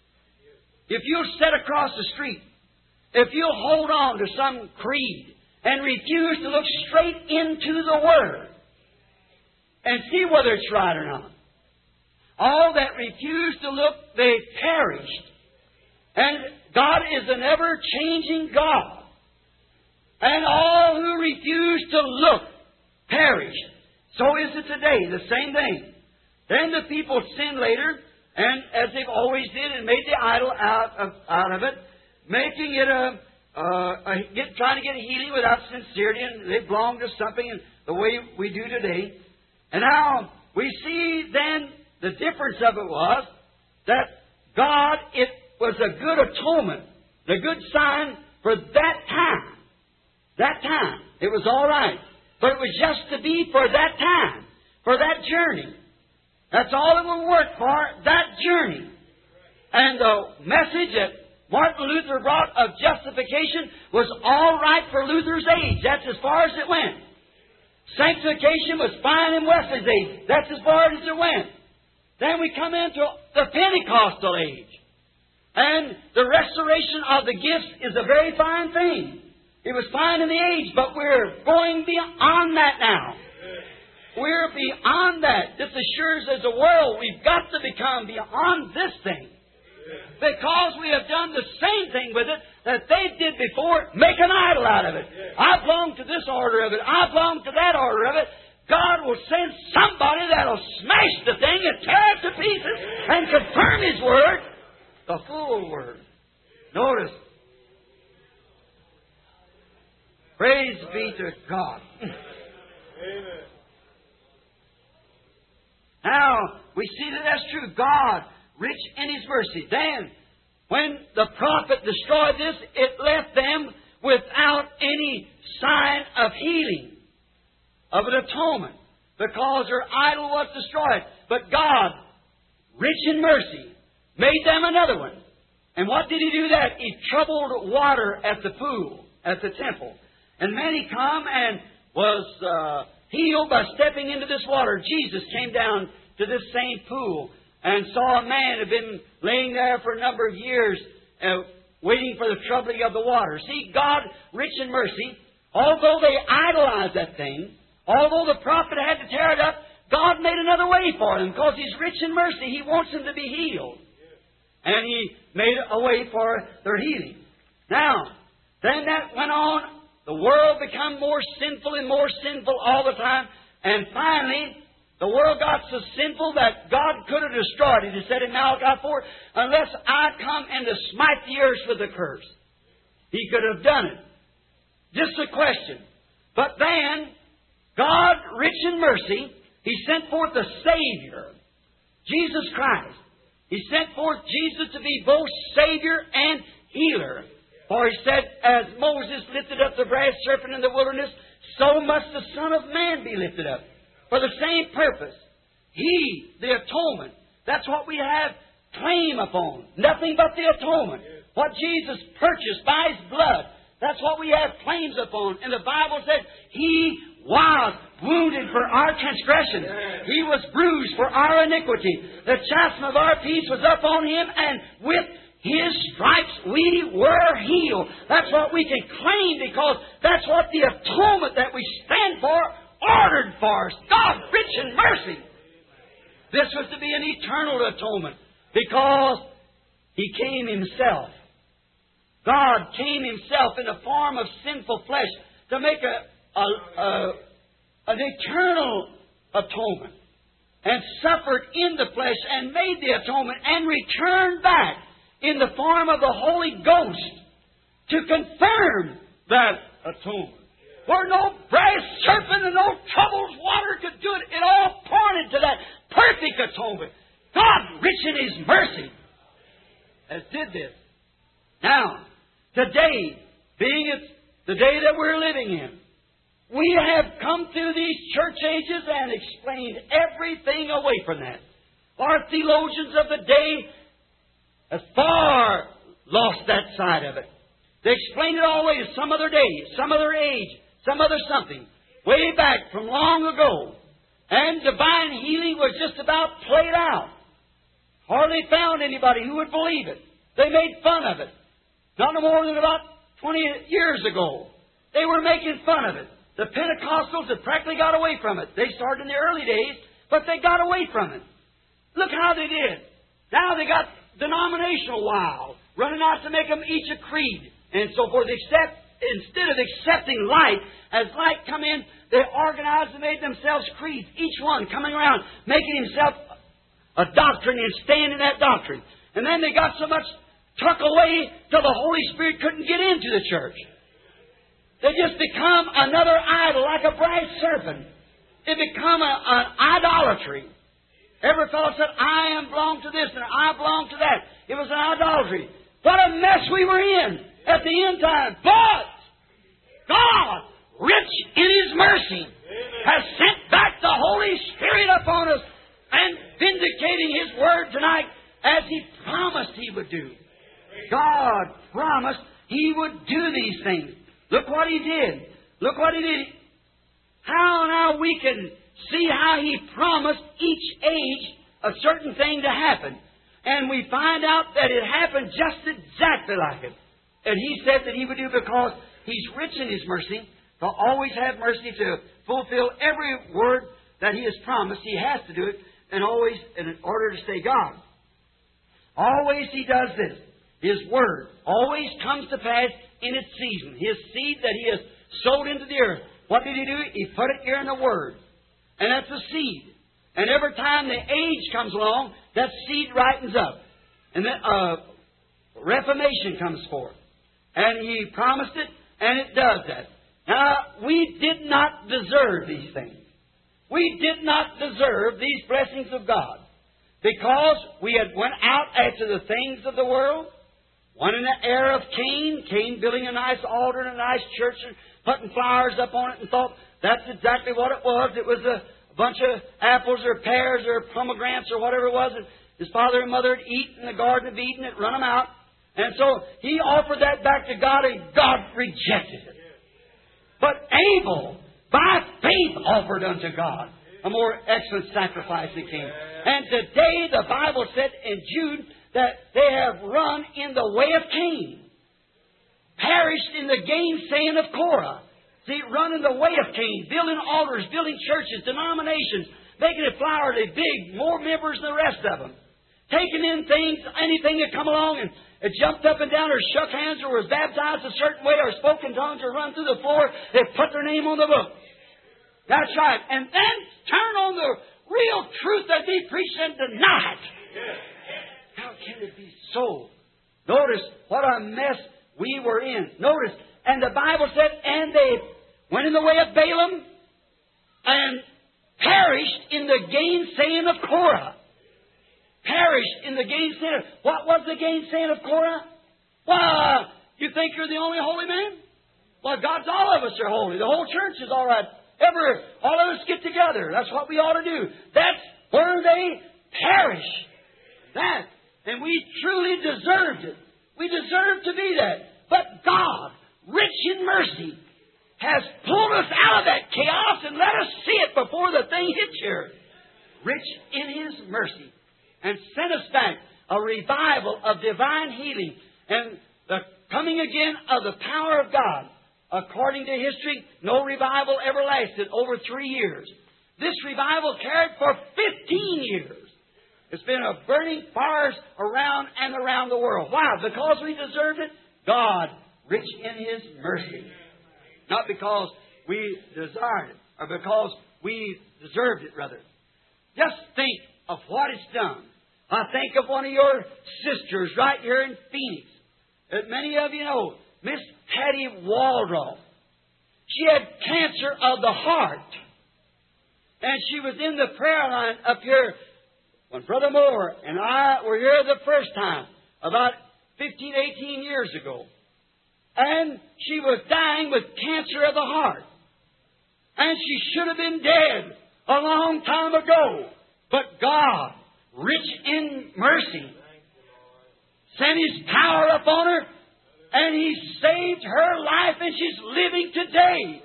[SPEAKER 1] if you'll sit across the street, if you'll hold on to some creed and refuse to look straight into the Word and see whether it's right or not, all that refused to look, they perished. And God is an ever-changing God. And all who refuse to look perish. So is it today, the same thing. Then the people sinned later, and as they've always did, and made the idol out of it, making it trying to get healing without sincerity, and they belong to something in the way we do today. And now we see then the difference of it was that God, it was a good atonement, the good sign for that time. That time. It was all right. But it was just to be for that time, for that journey. That's all it will work for, that journey. And the message that Martin Luther brought of justification was all right for Luther's age. That's as far as it went. Sanctification was fine in Wesley's age. That's as far as it went. Then we come into the Pentecostal age. And the restoration of the gifts is a very fine thing. It was fine in the age, but we're going beyond that now. We're beyond that. This assures as a world we've got to become beyond this thing. Because we have done the same thing with it that they did before, make an idol out of it. I belong to this order of it. I belong to that order of it. God will send somebody that'll smash the thing and tear it to pieces and confirm His Word, the full Word. Notice. Praise be to God. Amen. Now, we see that that's true. God, rich in His mercy. Then, when the prophet destroyed this, it left them without any sign of healing, of an atonement, because their idol was destroyed. But God, rich in mercy, made them another one. And what did He do that? He troubled water at the pool, at the temple. And many come and was healed by stepping into this water. Jesus came down to this same pool and saw a man who had been laying there for a number of years waiting for the troubling of the water. See, God, rich in mercy, although they idolized that thing, although the prophet had to tear it up, God made another way for them because He's rich in mercy. He wants them to be healed. And He made a way for their healing. Now, then that went on. The world became more sinful and more sinful all the time. And finally, the world got so sinful that God could have destroyed it. He said in Malachi 4, unless I come and to smite the earth with a curse. He could have done it. Just a question. But then, God, rich in mercy, He sent forth a Savior, Jesus Christ. He sent forth Jesus to be both Savior and healer. For He said, as Moses lifted up the brass serpent in the wilderness, so must the Son of Man be lifted up. For the same purpose. He, the atonement, that's what we have claim upon. Nothing but the atonement. What Jesus purchased by His blood, that's what we have claims upon. And the Bible says, He was wounded for our transgression. He was bruised for our iniquity. The chastisement of our peace was upon Him, and with His stripes we were healed. That's what we can claim because that's what the atonement that we stand for ordered for us. God, rich in mercy. This was to be an eternal atonement because He came Himself. God came Himself in the form of sinful flesh to make an eternal atonement, and suffered in the flesh and made the atonement and returned back in the form of the Holy Ghost to confirm that atonement. Where no brass serpent and no troubled water could do it. It all pointed to that perfect atonement. God, rich in His mercy, has did this. Now, today, being it's the day that we're living in, we have come through these church ages and explained everything away from that. Our theologians of the day have far lost that side of it. They explained it all away to some other day, some other age, some other something, way back from long ago. And divine healing was just about played out. Hardly found anybody who would believe it. They made fun of it. Not no more than about 20 years ago. They were making fun of it. The Pentecostals had practically got away from it. They started in the early days, but they got away from it. Look how they did. Now they got denominational wild, running out to make them each a creed and so forth. Instead of accepting light, as light come in, they organized and made themselves creeds. Each one coming around, making himself a doctrine and staying in that doctrine. And then they got so much tucked away till the Holy Spirit couldn't get into the church. They just become another idol, like a brass serpent. It become an idolatry. Every fellow said, I belong to this and I belong to that. It was an idolatry. What a mess we were in at the end time. But God, rich in His mercy, has sent back the Holy Spirit upon us and vindicating His Word tonight as He promised He would do. God promised He would do these things. Look what He did. Look what He did. How now we can see how He promised each age a certain thing to happen. And we find out that it happened just exactly like it. And He said that He would do because He's rich in His mercy. He'll always have mercy to fulfill every word that He has promised. He has to do it, and always in order to stay God. Always He does this. His Word always comes to pass in its season. His seed that He has sowed into the earth. What did He do? He put it here in the Word. And that's the seed. And every time the age comes along, that seed ripens up. And then reformation comes forth. And He promised it, and it does that. Now, we did not deserve these things. We did not deserve these blessings of God. Because we had went out after the things of the world. One in the era of Cain building a nice altar and a nice church and putting flowers up on it and thought that's exactly what it was. It was a bunch of apples or pears or pomegranates or whatever it was. And his father and mother had eaten in the Garden of Eden and run them out. And so he offered that back to God, and God rejected it. But Abel, by faith, offered unto God a more excellent sacrifice than Cain. And today the Bible said in Jude that they have run in the way of Cain, perished in the gainsaying of Korah. See, running the way of Cain, building altars, building churches, denominations, making it flowery, big, more members than the rest of them. Taking in things, anything that come along, and it jumped up and down, or shook hands, or was baptized a certain way, or spoke in tongues, or run through the floor. They put their name on the book. That's right. And then turn on the real truth that they preach and deny it. How can it be so? Notice what a mess we were in. Notice, and the Bible said, and they went in the way of Balaam and perished in the gainsaying of Korah. Perished in the gainsaying. What was the gainsaying of Korah? Well, you think you're the only holy man? Well, God's all of us are holy. The whole church is all right. All of us get together. That's what we ought to do. That's where they perish. That. And we truly deserved it. We deserve to be that. But God, rich in mercy, has pulled us out of that chaos and let us see it before the thing hits here. Rich in His mercy. And sent us back a revival of divine healing and the coming again of the power of God. According to history, no revival ever lasted over 3 years. This revival carried for 15 years. It's been a burning fires around and around the world. Why? Because we deserved it? God, rich in His mercy. Not because we desired it, or because we deserved it, rather. Just think of what it's done. I think of one of your sisters right here in Phoenix that many of you know, Miss Patty Waldrop. She had cancer of the heart. And she was in the prayer line up here when Brother Moore and I were here the first time, about 15, 18 years ago. And she was dying with cancer of the heart. And she should have been dead a long time ago. But God, rich in mercy, sent His power upon her, and He saved her life, and she's living today.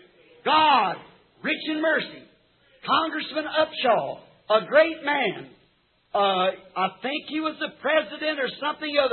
[SPEAKER 1] God, rich in mercy. Congressman Upshaw, a great man. I think he was the president or something of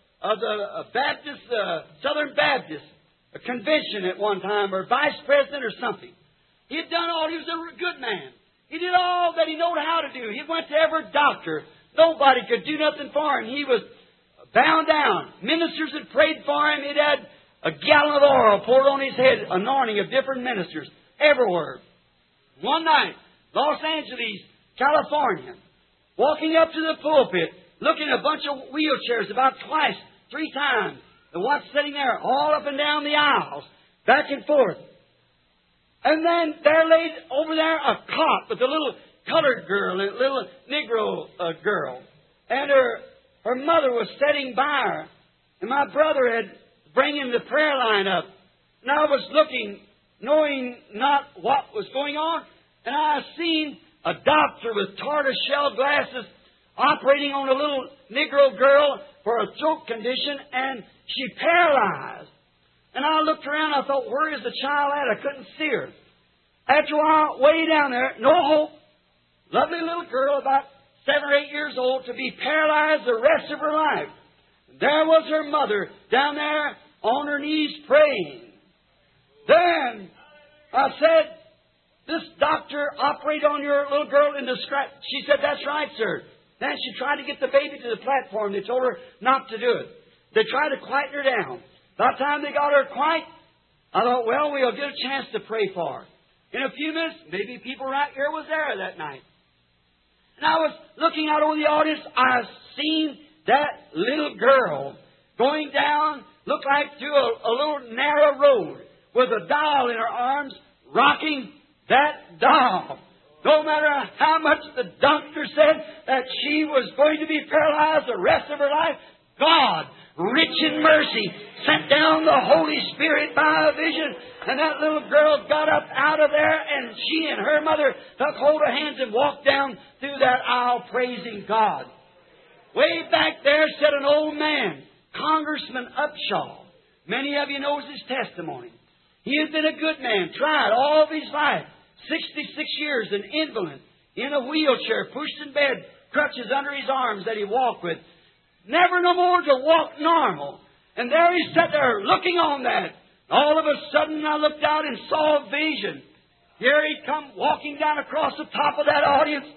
[SPEAKER 1] the Baptist, Southern Baptist convention at one time, or vice president or something. He had done all. He was a good man. He did all that he knew how to do. He went to every doctor. Nobody could do nothing for him. He was bound down. Ministers had prayed for him. He'd had a gallon of oil poured on his head, anointing of different ministers everywhere. One night, Los Angeles, California, walking up to the pulpit, looking at a bunch of wheelchairs about twice, 3 times. The one sitting there all up and down the aisles, back and forth. And then there laid over there a cot with a little colored girl, a little Negro girl. And her mother was sitting by her. And my brother had bringing the prayer line up. And I was looking, knowing not what was going on. And I seen a doctor with tortoiseshell glasses operating on a little Negro girl for a throat condition. And she paralyzed. And I looked around, I thought, where is the child at? I couldn't see her. After a while, way down there, no hope. Lovely little girl, about 7 or 8 years old, to be paralyzed the rest of her life. There was her mother down there on her knees praying. Then I said, this doctor operated on your little girl in the scratch. She said, that's right, sir. Then she tried to get the baby to the platform. They told her not to do it. They tried to quieten her down. By the time they got her quiet, I thought, well, we'll get a chance to pray for her. In a few minutes, maybe people right here was there that night. And I was looking out over the audience. I seen that little girl going down, looked like through a little narrow road with a doll in her arms, rocking that doll. No matter how much the doctor said that she was going to be paralyzed the rest of her life, God, rich in mercy, sent down the Holy Spirit by a vision, and that little girl got up out of there, and she and her mother took hold of hands and walked down through that aisle praising God. Way back there sat an old man, Congressman Upshaw. Many of you knows his testimony. He has been a good man, tried all of his life. 66 years, an invalid, in a wheelchair, pushed in bed, crutches under his arms that he walked with. Never no more to walk normal. And there he sat there looking on that. All of a sudden I looked out and saw a vision. Here he'd come walking down across the top of that audience.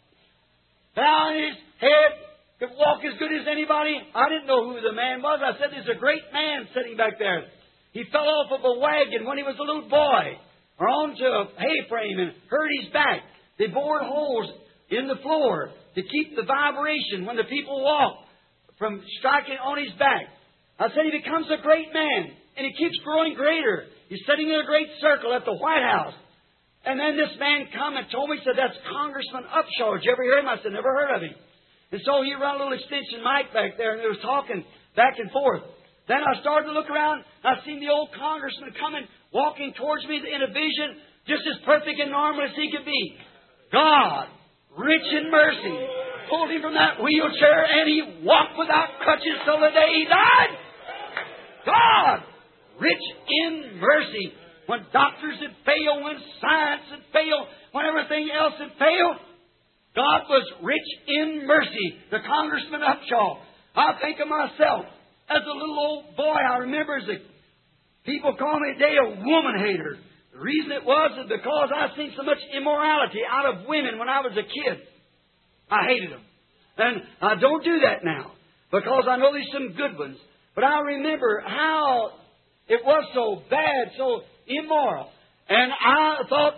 [SPEAKER 1] Down his head, could walk as good as anybody. I didn't know who the man was. I said, there's a great man sitting back there. He fell off of a wagon when he was a little boy, or onto a hay frame and hurt his back. They bored holes in the floor to keep the vibration when the people walk from striking on his back. I said, he becomes a great man, and he keeps growing greater. He's sitting in a great circle at the White House. And then this man come and told me, he said, that's Congressman Upshaw. Did you ever hear him? I said, never heard of him. And so he ran a little extension mic back there, and they was talking back and forth. Then I started to look around. I seen the old congressman coming, walking towards me in a vision, just as perfect and normal as he could be. God, rich in mercy, pulled him from that wheelchair, and he walked without crutches till the day he died. God, rich in mercy. When doctors had failed, when science had failed, when everything else had failed, God was rich in mercy. The Congressman Upshaw. I think of myself as a little old boy. I remember as people call me today a woman hater. The reason it was is because I seen so much immorality out of women when I was a kid. I hated them. And I don't do that now because I know there's some good ones. But I remember how it was so bad, so immoral. And I thought,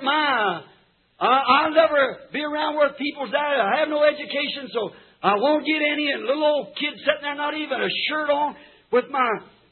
[SPEAKER 1] I'll never be around where people's at. I have no education, so I won't get any. And little old kids sitting there, not even a shirt on, with my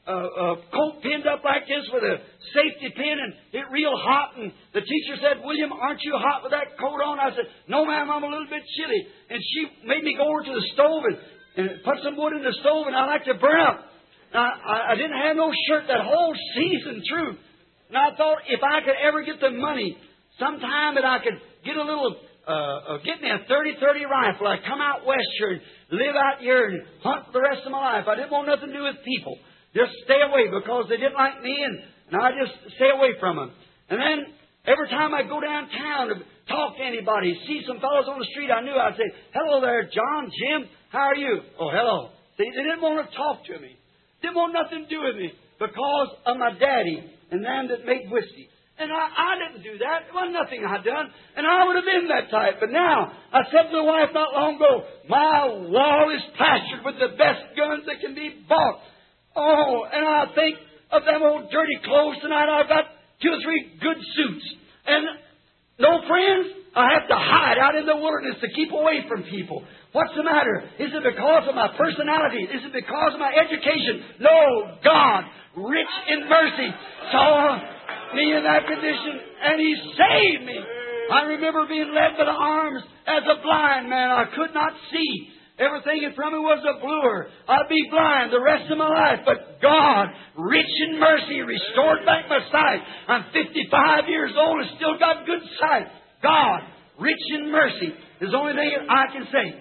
[SPEAKER 1] coat pinned up like this with a safety pin, and it real hot. And the teacher said, William, aren't you hot with that coat on? I said, no, ma'am, I'm a little bit chilly. And she made me go over to the stove and put some wood in the stove, and I like to burn up. Now, I didn't have no shirt that whole season through. And I thought if I could ever get the money, sometime that I could get a little, get me a 30-30 rifle. I'd come out west here and live out here and hunt for the rest of my life. I didn't want nothing to do with people. Just stay away because they didn't like me, and I just stay away from them. And then every time I'd go downtown to talk to anybody, see some fellows on the street I knew, I'd say, hello there, John, Jim, how are you? Oh, hello. See, they didn't want to talk to me. Didn't want nothing to do with me because of my daddy and them that made whiskey. And I didn't do that. It wasn't nothing I'd done. And I would have been that type. But now, I said to the wife not long ago, my wall is plastered with the best guns that can be bought. Oh, and I think of them old dirty clothes tonight. I've got 2 or 3 good suits. And no friends, I have to hide out in the wilderness to keep away from people. What's the matter? Is it because of my personality? Is it because of my education? No, God, rich in mercy, saw me in that condition, and He saved me. I remember being led by the arms as a blind man. I could not see. Everything in front of me was a blur. I'd be blind the rest of my life. But God, rich in mercy, restored back my sight. I'm 55 years old and still got good sight. God, rich in mercy, is the only thing I can say.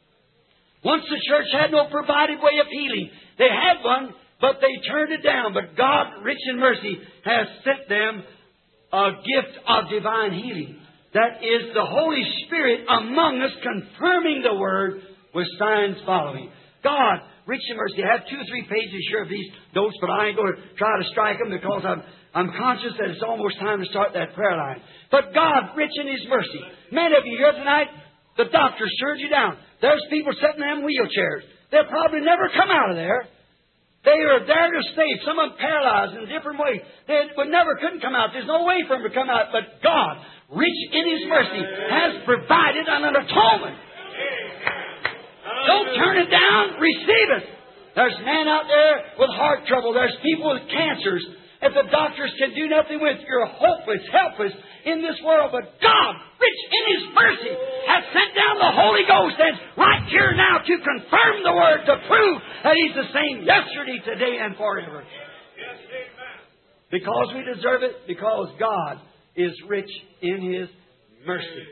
[SPEAKER 1] Once the church had no provided way of healing. They had one, but they turned it down. But God, rich in mercy, has sent them a gift of divine healing. That is the Holy Spirit among us, confirming the Word with signs following. God, rich in mercy. I have 2 or 3 pages here of these notes, but I ain't going to try to strike them because I'm conscious that it's almost time to start that prayer line. But God, rich in His mercy. Many of you here tonight, the doctors turned you down. There's people sitting in them wheelchairs. They'll probably never come out of there. They are there to stay. Some of them paralyzed in different ways. They couldn't come out. There's no way for them to come out. But God, rich in His mercy, has provided an atonement. Don't turn it down. Receive it. There's men out there with heart trouble. There's people with cancers. If the doctors can do nothing with, you're hopeless, helpless in this world. But God, rich in His mercy, has sent down the Holy Ghost and right here now to confirm the Word, to prove that He's the same yesterday, today, and forever. Because we deserve it, because God is rich in His mercy.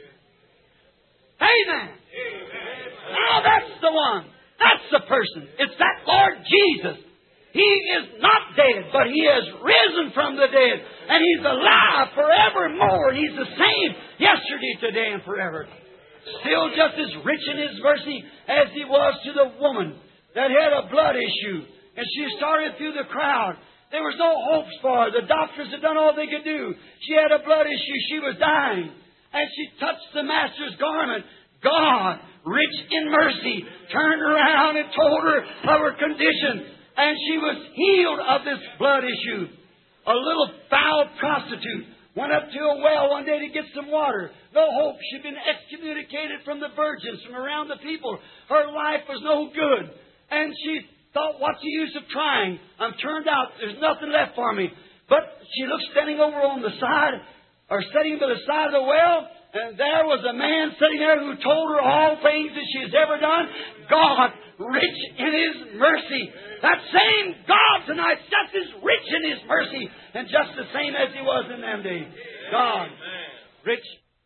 [SPEAKER 1] Amen. Now that's the one. That's the person. It's that Lord Jesus He is not dead, but He has risen from the dead. And He's alive forevermore. He's the same yesterday, today, and forever. Still just as rich in His mercy as He was to the woman that had a blood issue. And she started through the crowd. There was no hopes for her. The doctors had done all they could do. She had a blood issue. She was dying. And she touched the Master's garment. God, rich in mercy, turned around and told her of her condition. And she was healed of this blood issue. A little foul prostitute went up to a well one day to get some water. No hope. She'd been excommunicated from the virgins, from around the people. Her life was no good. And she thought, what's the use of trying? I'm turned out. There's nothing left for me. But she looked standing over on the side, or sitting by the side of the well, and there was a man sitting there who told her all things that she has ever done. God, rich in His mercy. That same God tonight, just as rich in His mercy, and just the same as He was in them days. God, rich.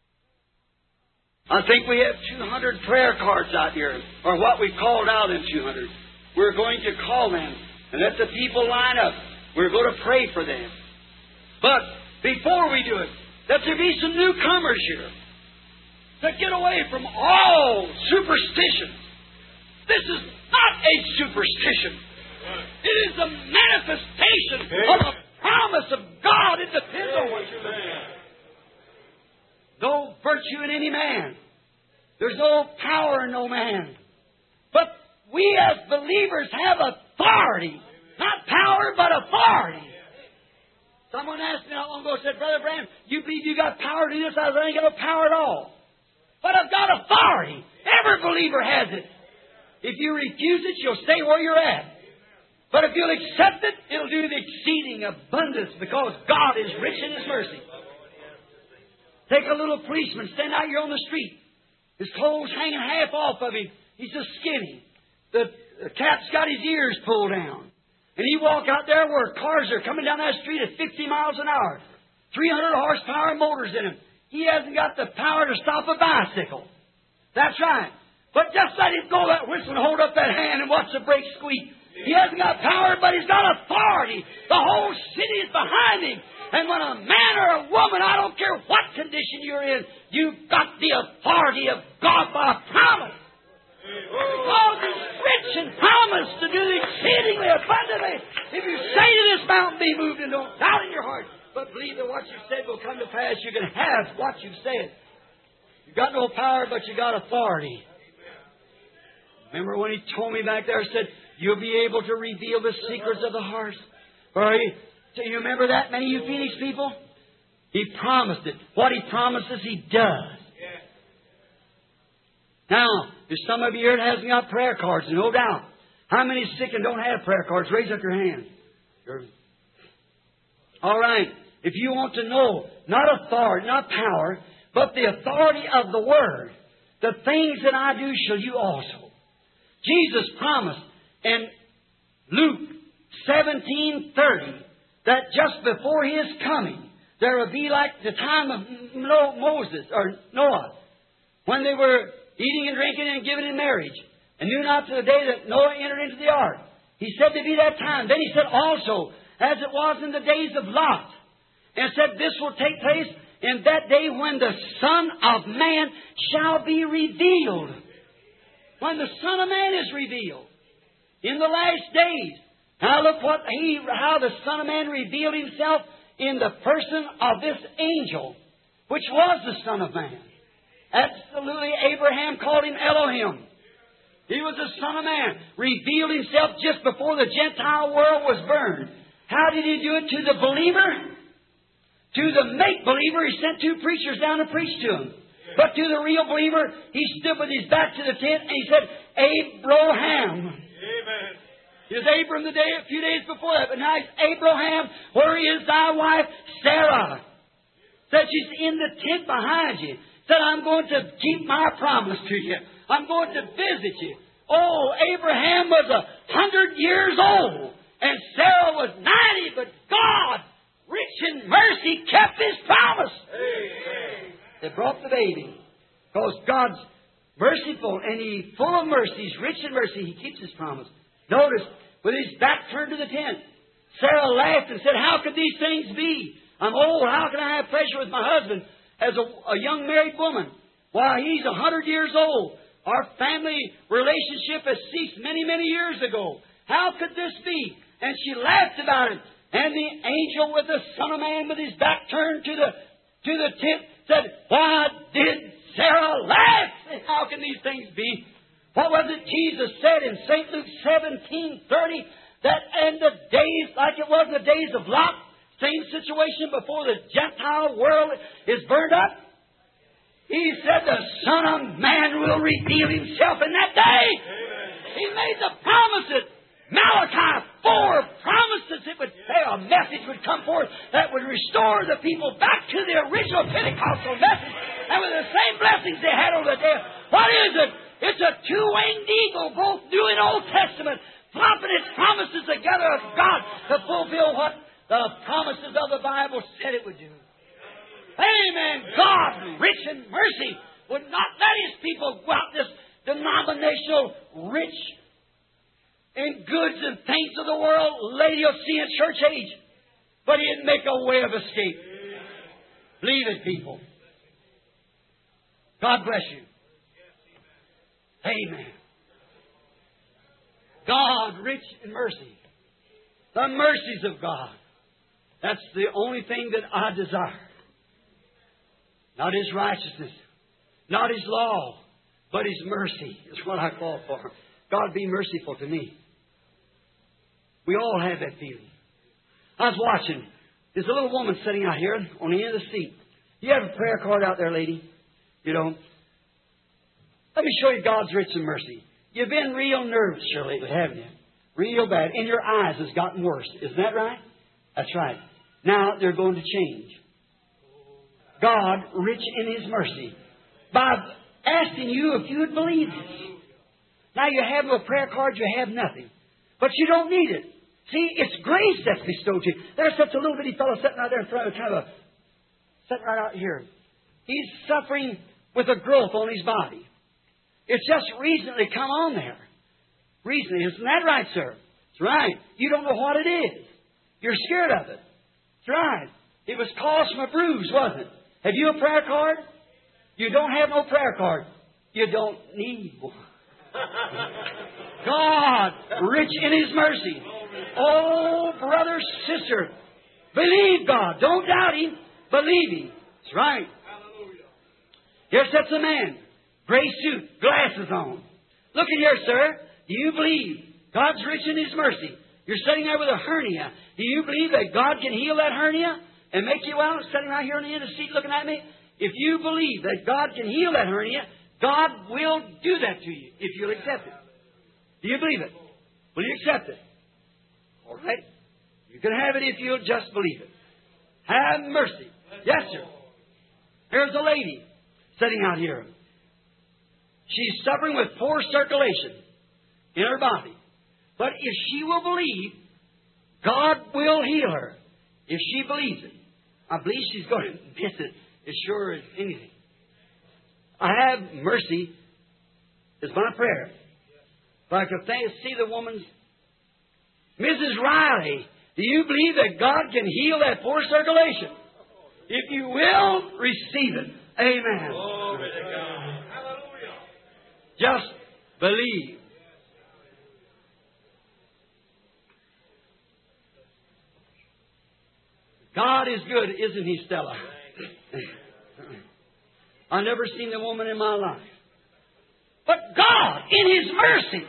[SPEAKER 1] I think we have 200 prayer cards out here, or what we called out in 200. We're going to call them and let the people line up. We're going to pray for them. But before we do it, that there be some newcomers here to get away from all superstitions. This is not a superstition. It is a manifestation of a promise of God. It depends on what you look at. No virtue in any man. There's no power in no man. But we as believers have authority. Not power, but authority. Someone asked me not long ago, said, Brother Branham, you believe you got power to do this? I said, I ain't got no power at all. But I've got authority. Every believer has it. If you refuse it, you'll stay where you're at. But if you'll accept it, it'll do the exceeding abundance because God is rich in His mercy. Take a little policeman, stand out here on the street. His clothes hanging half off of him. He's so skinny. The cat's got his ears pulled down. And he walk out there where cars are coming down that street at 50 miles an hour. 300 horsepower motors in him. He hasn't got the power to stop a bicycle. That's right. But just let him go that whistle and hold up that hand and watch the brakes squeak. He hasn't got power, but he's got authority. The whole city is behind him. And when a man or a woman, I don't care what condition you're in, you've got the authority of God by promise. God is rich and promise to do exceedingly abundantly. If you say to this mountain, be moved, and don't doubt in your heart, but believe that what you said will come to pass, you can have what you've said. You've got no power, but you got authority. Remember when He told me back there, said, you'll be able to reveal the secrets of the heart. Do you remember that, many of you Phoenix people? He promised it. What He promises, He does. Now, there's some of you here that hasn't got prayer cards, no doubt. How many sick and don't have prayer cards? Raise up your hand. All right. If you want to know, not authority, not power, but the authority of the Word, the things that I do shall you also. Jesus promised in Luke 17:30 that just before His coming, there will be like the time of Moses or Noah, when they were eating and drinking and giving in marriage, and knew not to the day that Noah entered into the ark. He said to be that time. Then He said also, as it was in the days of Lot, and said this will take place in that day when the Son of Man shall be revealed. When the Son of Man is revealed. In the last days. Now look how the Son of Man revealed Himself in the person of this angel, which was the Son of Man. Absolutely, Abraham called Him Elohim. He was the Son of Man. Revealed Himself just before the Gentile world was burned. How did He do it to the believer? To the make-believer, He sent two preachers down to preach to him. But to the real believer, He stood with His back to the tent and He said, Abraham. Amen. It was Abram a few days before that. But now it's Abraham, where is thy wife Sarah? Said she's in the tent behind you. Said, I'm going to keep my promise to you. I'm going to visit you. Oh, Abraham was 100 years old. And Sarah was 90. But God, rich in mercy, kept His promise. Amen. They brought the baby. Because God's merciful and He's full of mercy. He's rich in mercy. He keeps His promise. Notice, with his back turned to the tent. Sarah laughed and said, "How could these things be? I'm old. How can I have pleasure with my husband as a young married woman? Why, he's 100 years old. Our family relationship has ceased many, many years ago. How could this be?" And she laughed about it. And the angel with the Son of Man with his back turned to the tent said, "Why did Sarah laugh? How can these things be?" What was it Jesus said in St. Luke 17:30? That in the days, like it was in the days of Lot, same situation before the Gentile world is burned up. He said the Son of Man will reveal Himself in that day. Amen. He made the promises. Malachi 4 promises it would say a message would come forth that would restore the people back to the original Pentecostal message and with the same blessings they had on the day. What is it? It's a two-winged eagle, both New and Old Testament, flopping its promises together of God to fulfill what the promises of the Bible said it would do. Amen. God, rich in mercy, would not let His people go out this denominational rich in goods and things of the world, Laodicean church age. But He'd make a way of escape. Believe it, people. God bless you. Amen. God, rich in mercy. The mercies of God. That's the only thing that I desire. Not His righteousness. Not His law. But His mercy is what I call for. God, be merciful to me. We all have that feeling. I was watching. There's a little woman sitting out here on the end of the seat. You have a prayer card out there, lady? You don't? Let me show you God's rich in mercy. You've been real nervous here lately, haven't you? Real bad. And your eyes has gotten worse. Isn't that right? That's right. Now they're going to change. God, rich in His mercy, by asking you if you would believe this. Now you have no prayer card, you have nothing. But you don't need it. See, it's grace that's bestowed to you. There's such a little bitty fellow sitting out there in front of sitting right out here. He's suffering with a growth on his body. It's just recently come on there. Recently. Isn't that right, sir? That's right. You don't know what it is. You're scared of it. That's right. It was caused from a bruise, wasn't it? Have you a prayer card? You don't have no prayer card. You don't need one. God, rich in His mercy. Oh, brother, sister, believe God. Don't doubt Him. Believe Him. That's right. Here sits a man. Gray suit, glasses on. Look at here, sir. Do you believe God's rich in His mercy? You're sitting there with a hernia. Do you believe that God can heal that hernia and make you well? Sitting right here on the end of the seat looking at me. If you believe that God can heal that hernia, God will do that to you if you'll accept it. Do you believe it? Will you accept it? All right. You can have it if you'll just believe it. Have mercy. Yes, sir. Here's a lady sitting out here. She's suffering with poor circulation in her body. But if she will believe, God will heal her. If she believes it. I believe she's going to miss it as sure as anything. I have mercy is my prayer. But I could see the woman's... Mrs. Riley, do you believe that God can heal that poor circulation? If you will, receive it. Amen. Glory to God. Hallelujah. Just believe. God is good, isn't He, Stella? I've never seen a woman in my life. But God, in His mercy.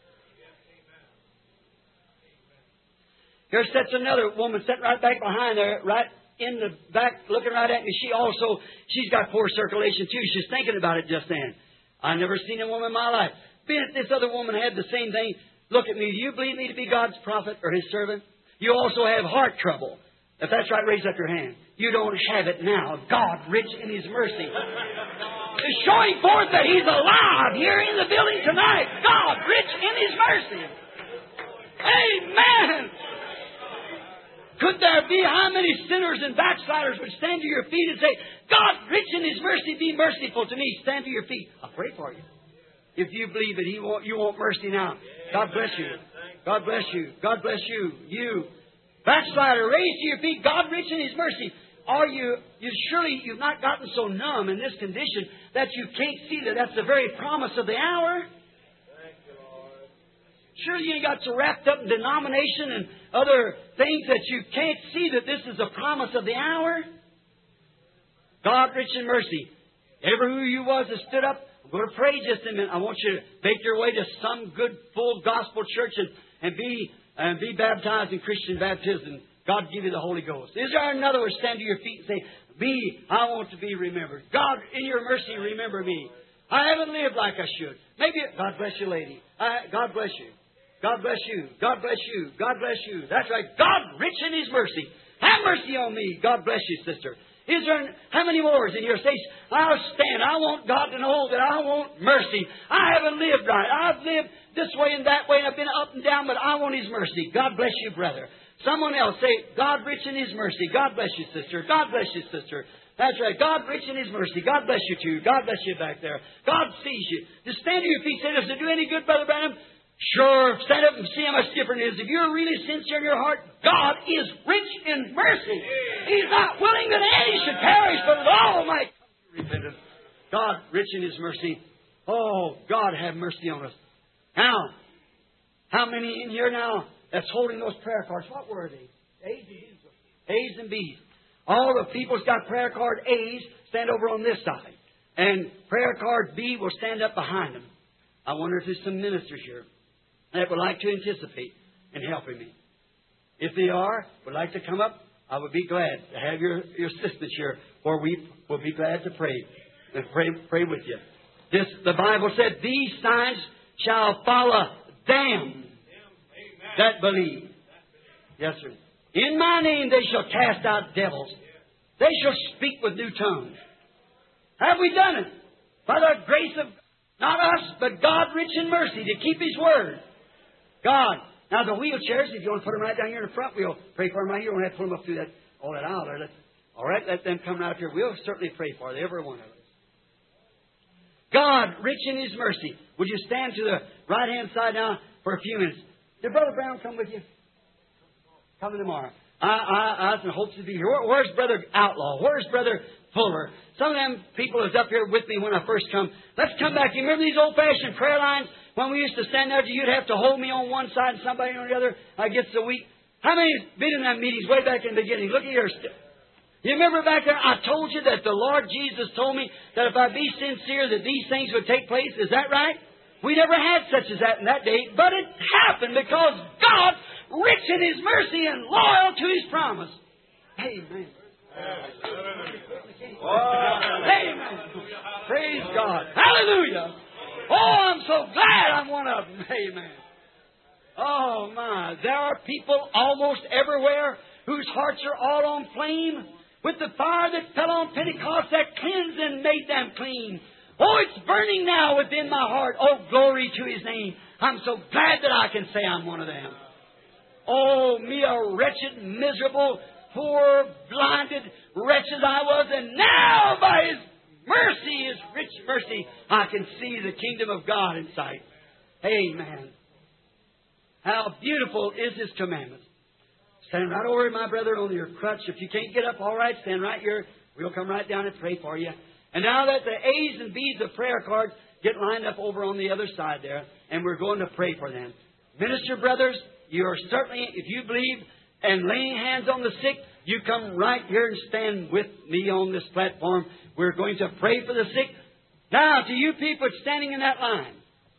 [SPEAKER 1] Here sits another woman sitting right back behind there, right in the back, looking right at me. She's got poor circulation too. She's thinking about it just then. I've never seen a woman in my life. This other woman had the same thing. Look at me. Do you believe me to be God's prophet or His servant? You also have heart trouble. If that's right, raise up your hand. You don't have it now. God, rich in His mercy, is showing forth that He's alive here in the building tonight. God, rich in His mercy. Amen. Could there be how many sinners and backsliders would stand to your feet and say, God, rich in His mercy, be merciful to me. Stand to your feet. I'll pray for you. If you believe it, you want mercy now. God bless you. God bless you. God bless you. You, backslider, raise to your feet. God rich in His mercy. Are you surely you've not gotten so numb in this condition that you can't see that that's the very promise of the hour? Surely you ain't got so wrapped up in denomination and other things that you can't see that this is the promise of the hour? God rich in mercy. Ever who you was that stood up, I'm going to pray just a minute. I want you to make your way to some good, full gospel church and be baptized in Christian baptism. God give you the Holy Ghost. Is there another one? Stand to your feet and say, I want to be remembered. God, in your mercy, remember me. I haven't lived like I should. Maybe, God bless you, lady. God bless you. God bless you. God bless you. God bless you. That's right. God rich in His mercy. Have mercy on me. God bless you, sister. Is there, how many more is in your station? I'll stand. I want God to know that I want mercy. I haven't lived right. I've lived this way and that way, and I've been up and down, but I want His mercy. God bless you, brother. Someone else say, God rich in His mercy. God bless you, sister. God bless you, sister. That's right. God rich in His mercy. God bless you, too. God bless you back there. God sees you. Just stand to your feet. Say, does it do any good, Brother Branham? Sure. Stand up and see how much different it is. If you're really sincere in your heart, God is rich in mercy. He's not willing that any should perish, but that all might come to repentance. God rich in His mercy. Oh, God have mercy on us. Now, how many in here now that's holding those prayer cards? What were they? A's and B's. A's and B's. All the people's got prayer card A's, stand over on this side. And prayer card B will stand up behind them. I wonder if there's some ministers here that would like to anticipate in helping me. If they would like to come up, I would be glad to have your assistance here, or we will be glad to pray and pray with you. The Bible said, these signs shall follow them that believe. Yes, sir. In my name they shall cast out devils. They shall speak with new tongues. Have we done it? By the grace of, not us, but God rich in mercy to keep His word. God. Now the wheelchairs, if you want to put them right down here in the front, we'll pray for them right here. We don't have to put them up through all that aisle there. All right, let them come out here. We'll certainly pray for them, every one of us. God, rich in His mercy. Would you stand to the right-hand side now for a few minutes? Did Brother Brown come with you? Coming tomorrow. I hope to be here. Where's Brother Outlaw? Where's Brother Fuller? Some of them people was up here with me when I first come. Let's come back. You remember these old-fashioned prayer lines? When we used to stand there, you'd have to hold me on one side and somebody on the other. I guess a week. How many have been in that meetings way back in the beginning? Look at your stick. You remember back there, I told you that the Lord Jesus told me that if I be sincere, that these things would take place. Is that right? We never had such as that in that day, but it happened because God, rich in His mercy and loyal to His promise. Amen. Amen. Praise God. Hallelujah. Oh, I'm so glad I'm one of them. Amen. Oh, my. There are people almost everywhere whose hearts are all on flame with the fire that fell on Pentecost that cleansed and made them clean. Oh, it's burning now within my heart. Oh, glory to His name. I'm so glad that I can say I'm one of them. Oh, me a wretched, miserable, poor, blinded wretch as I was, and now by His mercy, His rich mercy, I can see the kingdom of God in sight. Amen. How beautiful is His commandment. Stand right over, my brother, on your crutch. If you can't get up, all right, stand right here. We'll come right down and pray for you. And now that the A's and B's of prayer cards get lined up over on the other side there, and we're going to pray for them. Minister brothers, you are certainly, if you believe, and laying hands on the sick, you come right here and stand with me on this platform. We're going to pray for the sick. Now, to you people standing in that line,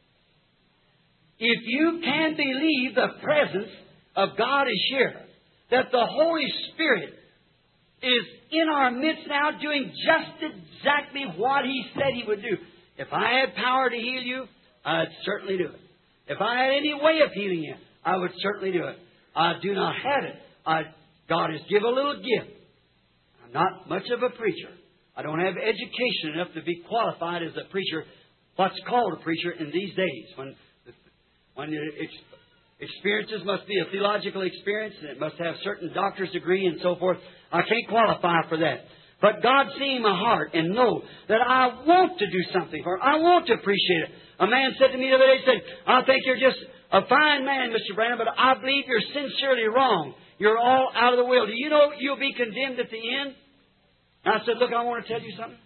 [SPEAKER 1] if you can believe the presence of God is here, that the Holy Spirit is in our midst now doing just exactly what He said He would do. If I had power to heal you, I'd certainly do it. If I had any way of healing you, I would certainly do it. I do not have it. God has given a little gift. I'm not much of a preacher. I don't have education enough to be qualified as a preacher, what's called a preacher in these days, when your experiences must be a theological experience, and it must have certain doctor's degree and so forth. I can't qualify for that. But God seeing my heart and know that I want to do something for it. I want to appreciate it. A man said to me the other day, he said, I think you're just a fine man, Mr. Branham, but I believe you're sincerely wrong. You're all out of the will. Do you know you'll be condemned at the end? And I said, look, I want to tell you something.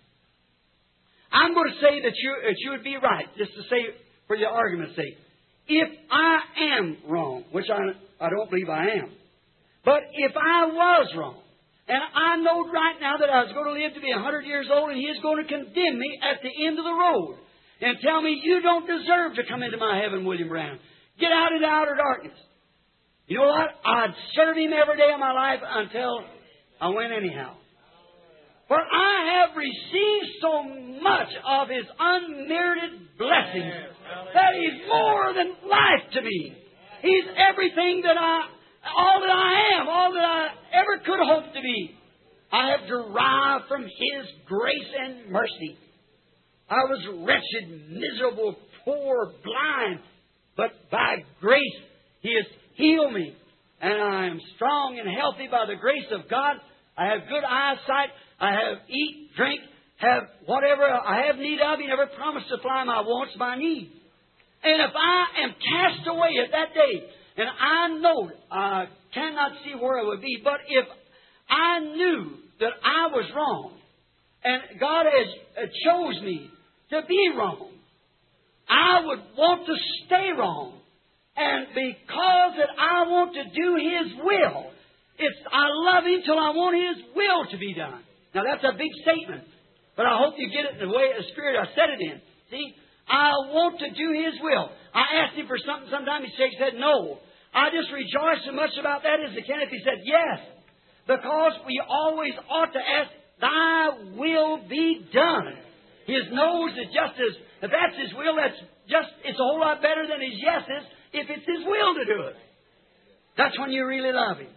[SPEAKER 1] I'm going to say that you would be right, just to say for your argument's sake. If I am wrong, which I don't believe I am, but if I was wrong, and I know right now that I was going to live to be 100 years old, and He is going to condemn me at the end of the road and tell me, you don't deserve to come into my heaven, William Branham. Get out into outer darkness. You know what? I'd serve Him every day of my life until I went anyhow. For I have received so much of His unmerited blessings that He's more than life to me. He's everything that all that I am, all that I ever could hope to be. I have derived from His grace and mercy. I was wretched, miserable, poor, blind, but by grace He has healed me. And I am strong and healthy by the grace of God. I have good eyesight. I have eat, drink, have whatever I have need of. He never promised to supply my wants, my needs. And if I am cast away at that day, and I know I cannot see where I would be, but if I knew that I was wrong, and God has chose me to be wrong, I would want to stay wrong. And because that I want to do His will, I love Him till I want His will to be done. Now that's a big statement, but I hope you get it in the way, the spirit I said it in. See, I want to do His will. I asked Him for something sometime, He said no. I just rejoice as much about that as I can if He said yes. Because we always ought to ask, Thy will be done. His no's is just as, if that's His will, it's a whole lot better than His yeses if it's His will to do it. That's when you really love Him.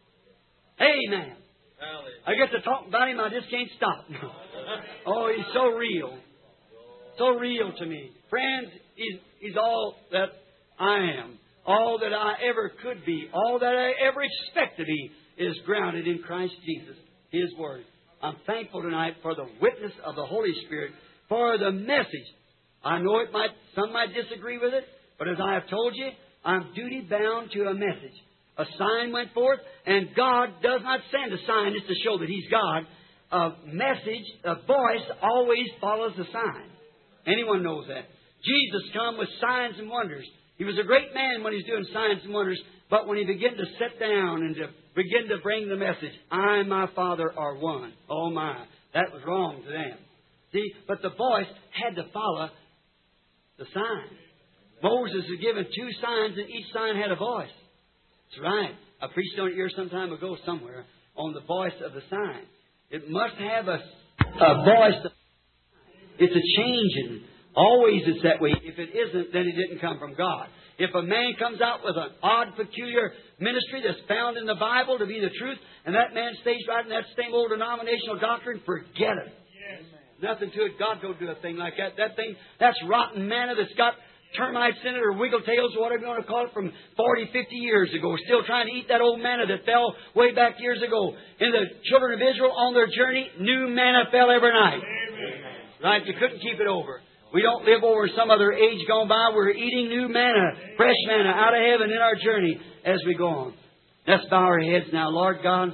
[SPEAKER 1] Amen. I get to talk about Him, I just can't stop. Oh, He's so real. So real to me. Friends, He's all that I am. All that I ever could be. All that I ever expect to be is grounded in Christ Jesus, His Word. I'm thankful tonight for the witness of the Holy Spirit, for the message. I know some might disagree with it, but as I have told you, I'm duty bound to a message. A sign went forth, and God does not send a sign just to show that He's God. A message, a voice, always follows the sign. Anyone knows that. Jesus come with signs and wonders. He was a great man when He's doing signs and wonders, but when He began to sit down and to begin to bring the message, I and my Father are one. Oh my, that was wrong to them. See, but the voice had to follow the sign. Moses was given 2 signs, and each sign had a voice. That's right. I preached on it here some time ago somewhere on the voice of the sign. It must have a voice. It's a changing. Always it's that way. If it isn't, then it didn't come from God. If a man comes out with an odd, peculiar ministry that's found in the Bible to be the truth, and that man stays right in that same old denominational doctrine, forget it. Yes. Nothing to it. God don't do a thing like that. That's rotten manna that's got termites in it or wiggle tails or whatever you want to call it from 40, 50 years ago. Still trying to eat that old manna that fell way back years ago. In the children of Israel on their journey, new manna fell every night. Amen. Right? You couldn't keep it over. We don't live over some other age gone by. We're eating new manna, fresh manna out of heaven in our journey as we go on. Let's bow our heads now. Lord God,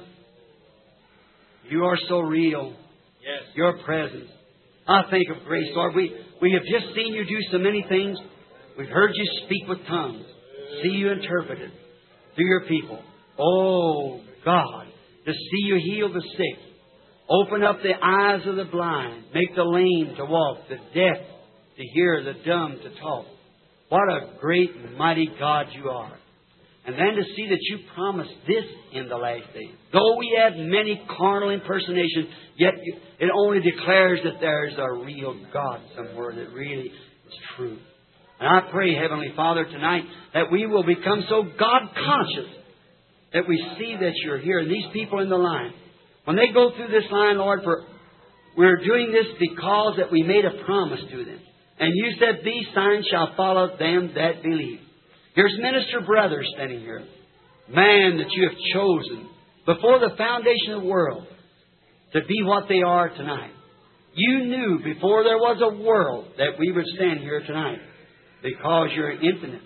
[SPEAKER 1] You are so real. Yes. Your presence. I think of grace, Lord. We have just seen You do so many things. We've heard You speak with tongues. See You interpreted through Your people. Oh, God, to see You heal the sick. Open up the eyes of the blind. Make the lame to walk, the deaf to hear, the dumb to talk. What a great and mighty God You are. And then to see that You promised this in the last days. Though we have many carnal impersonations, yet it only declares that there is a real God somewhere that really is true. And I pray, Heavenly Father, tonight that we will become so God-conscious that we see that You're here. And these people in the line, when they go through this line, Lord, we're doing this because that we made a promise to them. And You said, these signs shall follow them that believe. Here's minister brothers standing here. Man that You have chosen before the foundation of the world to be what they are tonight. You knew before there was a world that we would stand here tonight because You're infinite.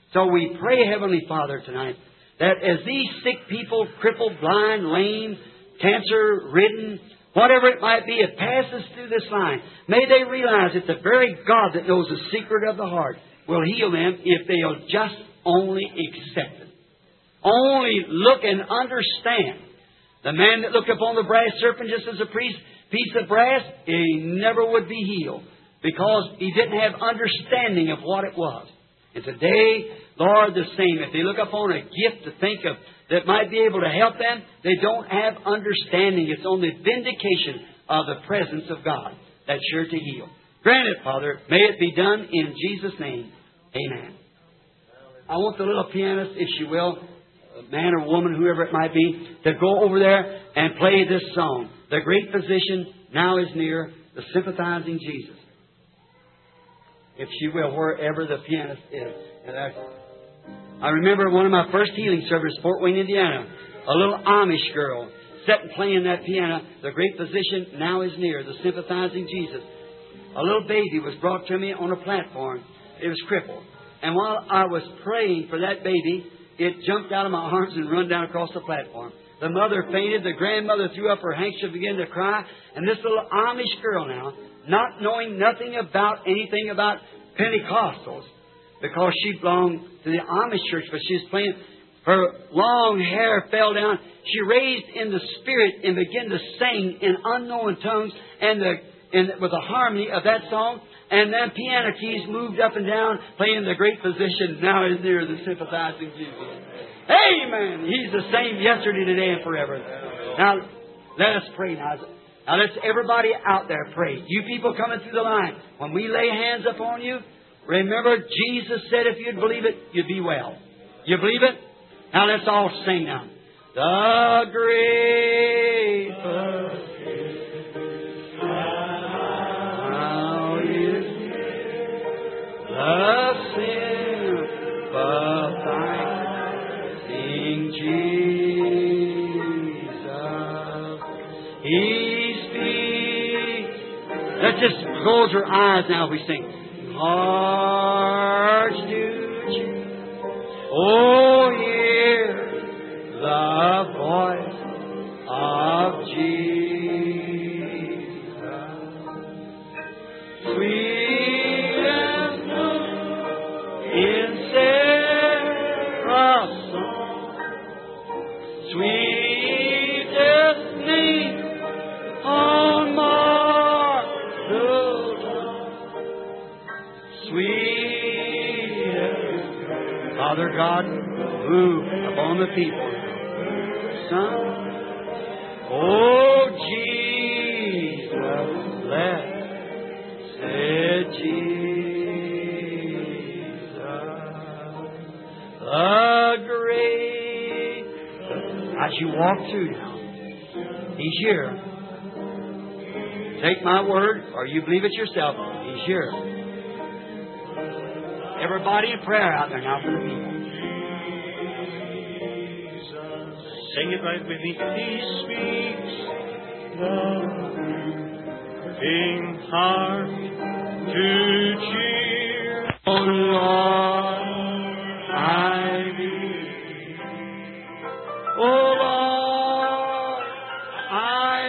[SPEAKER 1] So we pray, Heavenly Father, tonight, that as these sick people, crippled, blind, lame, cancer-ridden, whatever it might be, it passes through this line, may they realize that the very God that knows the secret of the heart will heal them if they'll just only accept it. Only look and understand. The man that looked upon the brass serpent just as a piece of brass, he never would be healed because he didn't have understanding of what it was. And today, Lord, the same. If they look upon a gift to think of that might be able to help them, they don't have understanding. It's only vindication of the presence of God that's sure to heal. Grant it, Father. May it be done in Jesus' name. Amen. I want the little pianist, if she will, man or woman, whoever it might be, to go over there and play this song. The great physician now is near, the sympathizing Jesus. If she will, wherever the pianist is. And I remember one of my first healing services, Fort Wayne, Indiana. A little Amish girl sitting playing that piano. The great physician now is near, the sympathizing Jesus. A little baby was brought to me on a platform. It was crippled. And while I was praying for that baby, it jumped out of my arms and run down across the platform. The mother fainted. The grandmother threw up her handkerchief, began to cry. And this little Amish girl now, not knowing nothing about anything about Pentecostals, because she belonged to the Amish church, but she was playing, her long hair fell down. She raised in the Spirit and began to sing in unknown tongues and with the harmony of that song. And then piano keys moved up and down, playing the great physician now is near, the sympathizing Jesus. Amen. He's the same yesterday, today, and forever. Now, let us pray now. Now, let's everybody out there pray. You people coming through the line, when we lay hands upon you, remember Jesus said if you'd believe it, you'd be well. You believe it? Now, let's all sing now. The great physician now is the sympathizing Jesus. He speaks. Let's just close our eyes now as we sing. Hearts do choose. Oh, hear the voice of Jesus. Sweet as noon in Sarah's song. Sweet as name on Martha's tongue. Sweet as Father God, move upon the people. Son, oh Jesus, blessed Jesus, the great. As you walk through now, He's here. Take my word, or you believe it yourself. He's here. Everybody in prayer out there now for the people.
[SPEAKER 2] Sing it right with me. He speaks the moving heart to cheer. Oh Lord, I believe. Oh Lord, I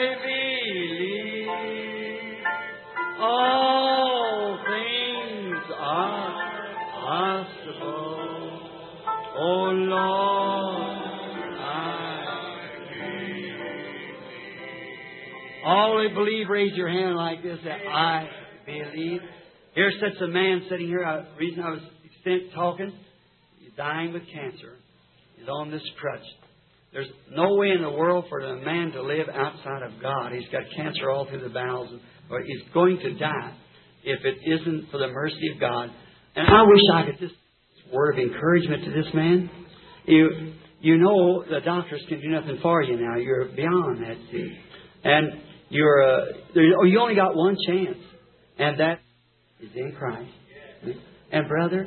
[SPEAKER 2] believe. All things are possible. Oh Lord,
[SPEAKER 1] all who believe, raise your hand like this. That I believe. Here sits a man sitting here. The reason I was talking, he's dying with cancer. He's on this crutch. There's no way in the world for a man to live outside of God. He's got cancer all through the bowels. Or he's going to die if it isn't for the mercy of God. And I wish I could just word of encouragement to this man. You know the doctors can do nothing for you now. You're beyond that, see. And you only got one chance, and that is in Christ. And brother,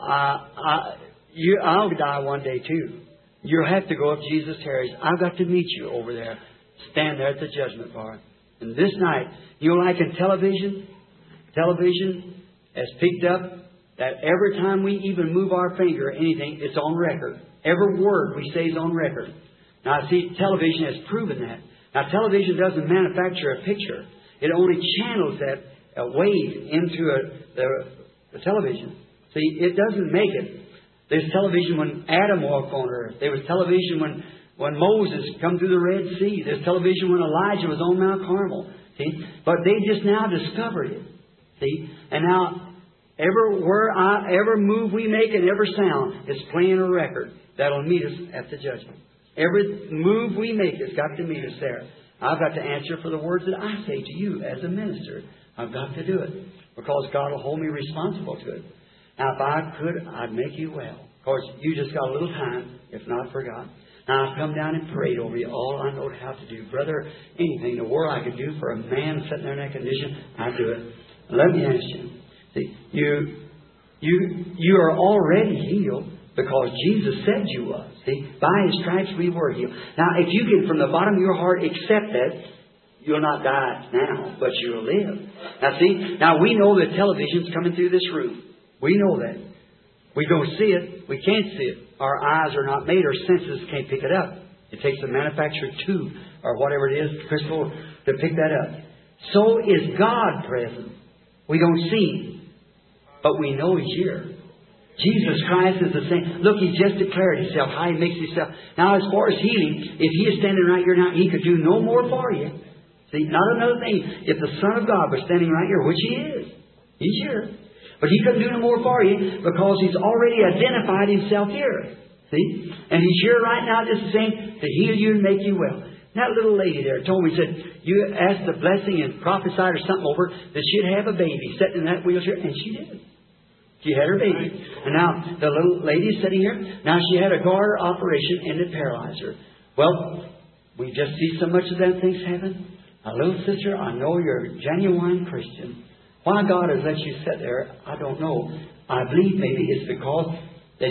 [SPEAKER 1] I'll die one day too. You'll have to go up Jesus tarries. I've got to meet you over there. Stand there at the judgment bar. And this night, like in television has picked up that every time we even move our finger or anything, it's on record. Every word we say is on record. Now, see, television has proven that. Now, television doesn't manufacture a picture. It only channels that wave into the television. See, it doesn't make it. There's television when Adam walked on earth. There was television when Moses come through the Red Sea. There's television when Elijah was on Mount Carmel. See? But they just now discovered it. See? And now, every move we make and every sound is playing a record that'll meet us at the judgment. Every move we make has got to meet us there. I've got to answer for the words that I say to you as a minister. I've got to do it because God will hold me responsible to it. Now, if I could, I'd make you well. Of course, you just got a little time, if not forgotten. Now, I've come down and prayed over you all I know how to do. Brother, anything in the world I could do for a man sitting there in that condition, I'd do it. Let me ask you. See, you are already healed because Jesus said you was. See, by His stripes we were healed. Now, if you can from the bottom of your heart accept that, you'll not die now, but you'll live. Now, see, now we know that television's coming through this room. We know that. We don't see it. We can't see it. Our eyes are not made. Our senses can't pick it up. It takes a manufactured tube or whatever it is, crystal, to pick that up. So is God present. We don't see Him, but we know He's here. Jesus Christ is the same. Look, He just declared Himself, how He makes Himself. Now, as far as healing, if He is standing right here now, He could do no more for you. See, not another thing. If the Son of God was standing right here, which He is, He's here. But He couldn't do no more for you because He's already identified Himself here. See? And He's here right now just the same to heal you and make you well. That little lady there told me, said, you asked the blessing and prophesied or something over that she'd have a baby sitting in that wheelchair. And she did. She had her baby. And now the little lady sitting here, now she had a garter operation and it paralyzed her. Well, we just see so much of that things happen. Now, little sister, I know you're a genuine Christian. Why God has let you sit there, I don't know. I believe maybe it's because that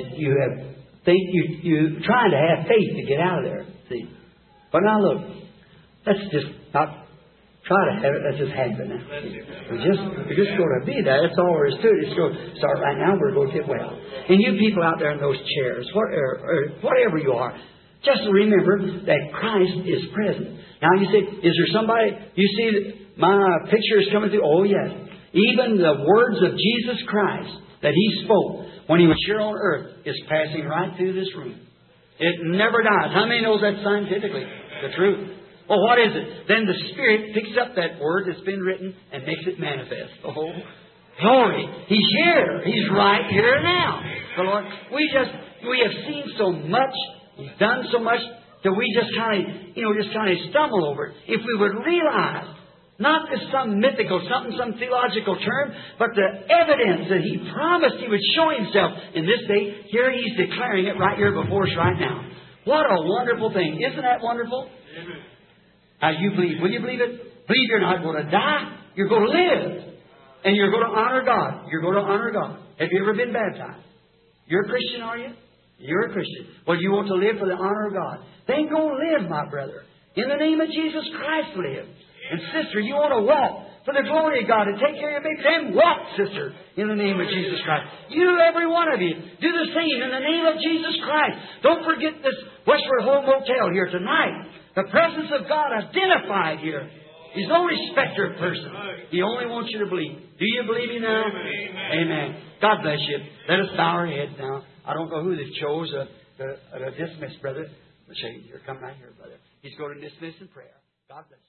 [SPEAKER 1] you're trying to have faith to get out of there. See? But now look, let's just not try to have it. Let's just have it now. We're just going to be that. That's all there is to it. It's going to start right now. We're going to get well. And you people out there in those chairs, whatever you are, just remember that Christ is present. Now you say, is there somebody, you see my picture is coming through? Oh yes. Even the words of Jesus Christ that He spoke when He was here on earth is passing right through this room. It never dies. How many knows that scientifically? The truth. Well, what is it? Then the Spirit picks up that word that's been written and makes it manifest. Oh, glory. He's here. He's right here now. The Lord. We have seen so much. He's done so much that we just kind of stumble over it. If we would realize, not as some mythical, some theological term, but the evidence that He promised He would show Himself in this day. Here He's declaring it right here before us right now. What a wonderful thing. Isn't that wonderful? Amen. Now you believe. Will you believe it? Believe you're not going to die. You're going to live. And you're going to honor God. You're going to honor God. Have you ever been baptized? You're a Christian, are you? You're a Christian. Well, you want to live for the honor of God. Then go live, my brother. In the name of Jesus Christ, live. And sister, you want to walk for the glory of God and take care of your baby. Then walk, sister, in the name of Jesus Christ. You, every one of you, do the same in the name of Jesus Christ. Don't forget this Westward Home Motel here tonight. The presence of God identified here. He's no respecter of person. He only wants you to believe. Do you believe Him now? Amen. God bless you. Let us bow our heads now. I don't know who they chose to dismiss, brother. Shane, here, come right here, brother. He's going to dismiss in prayer. God bless you.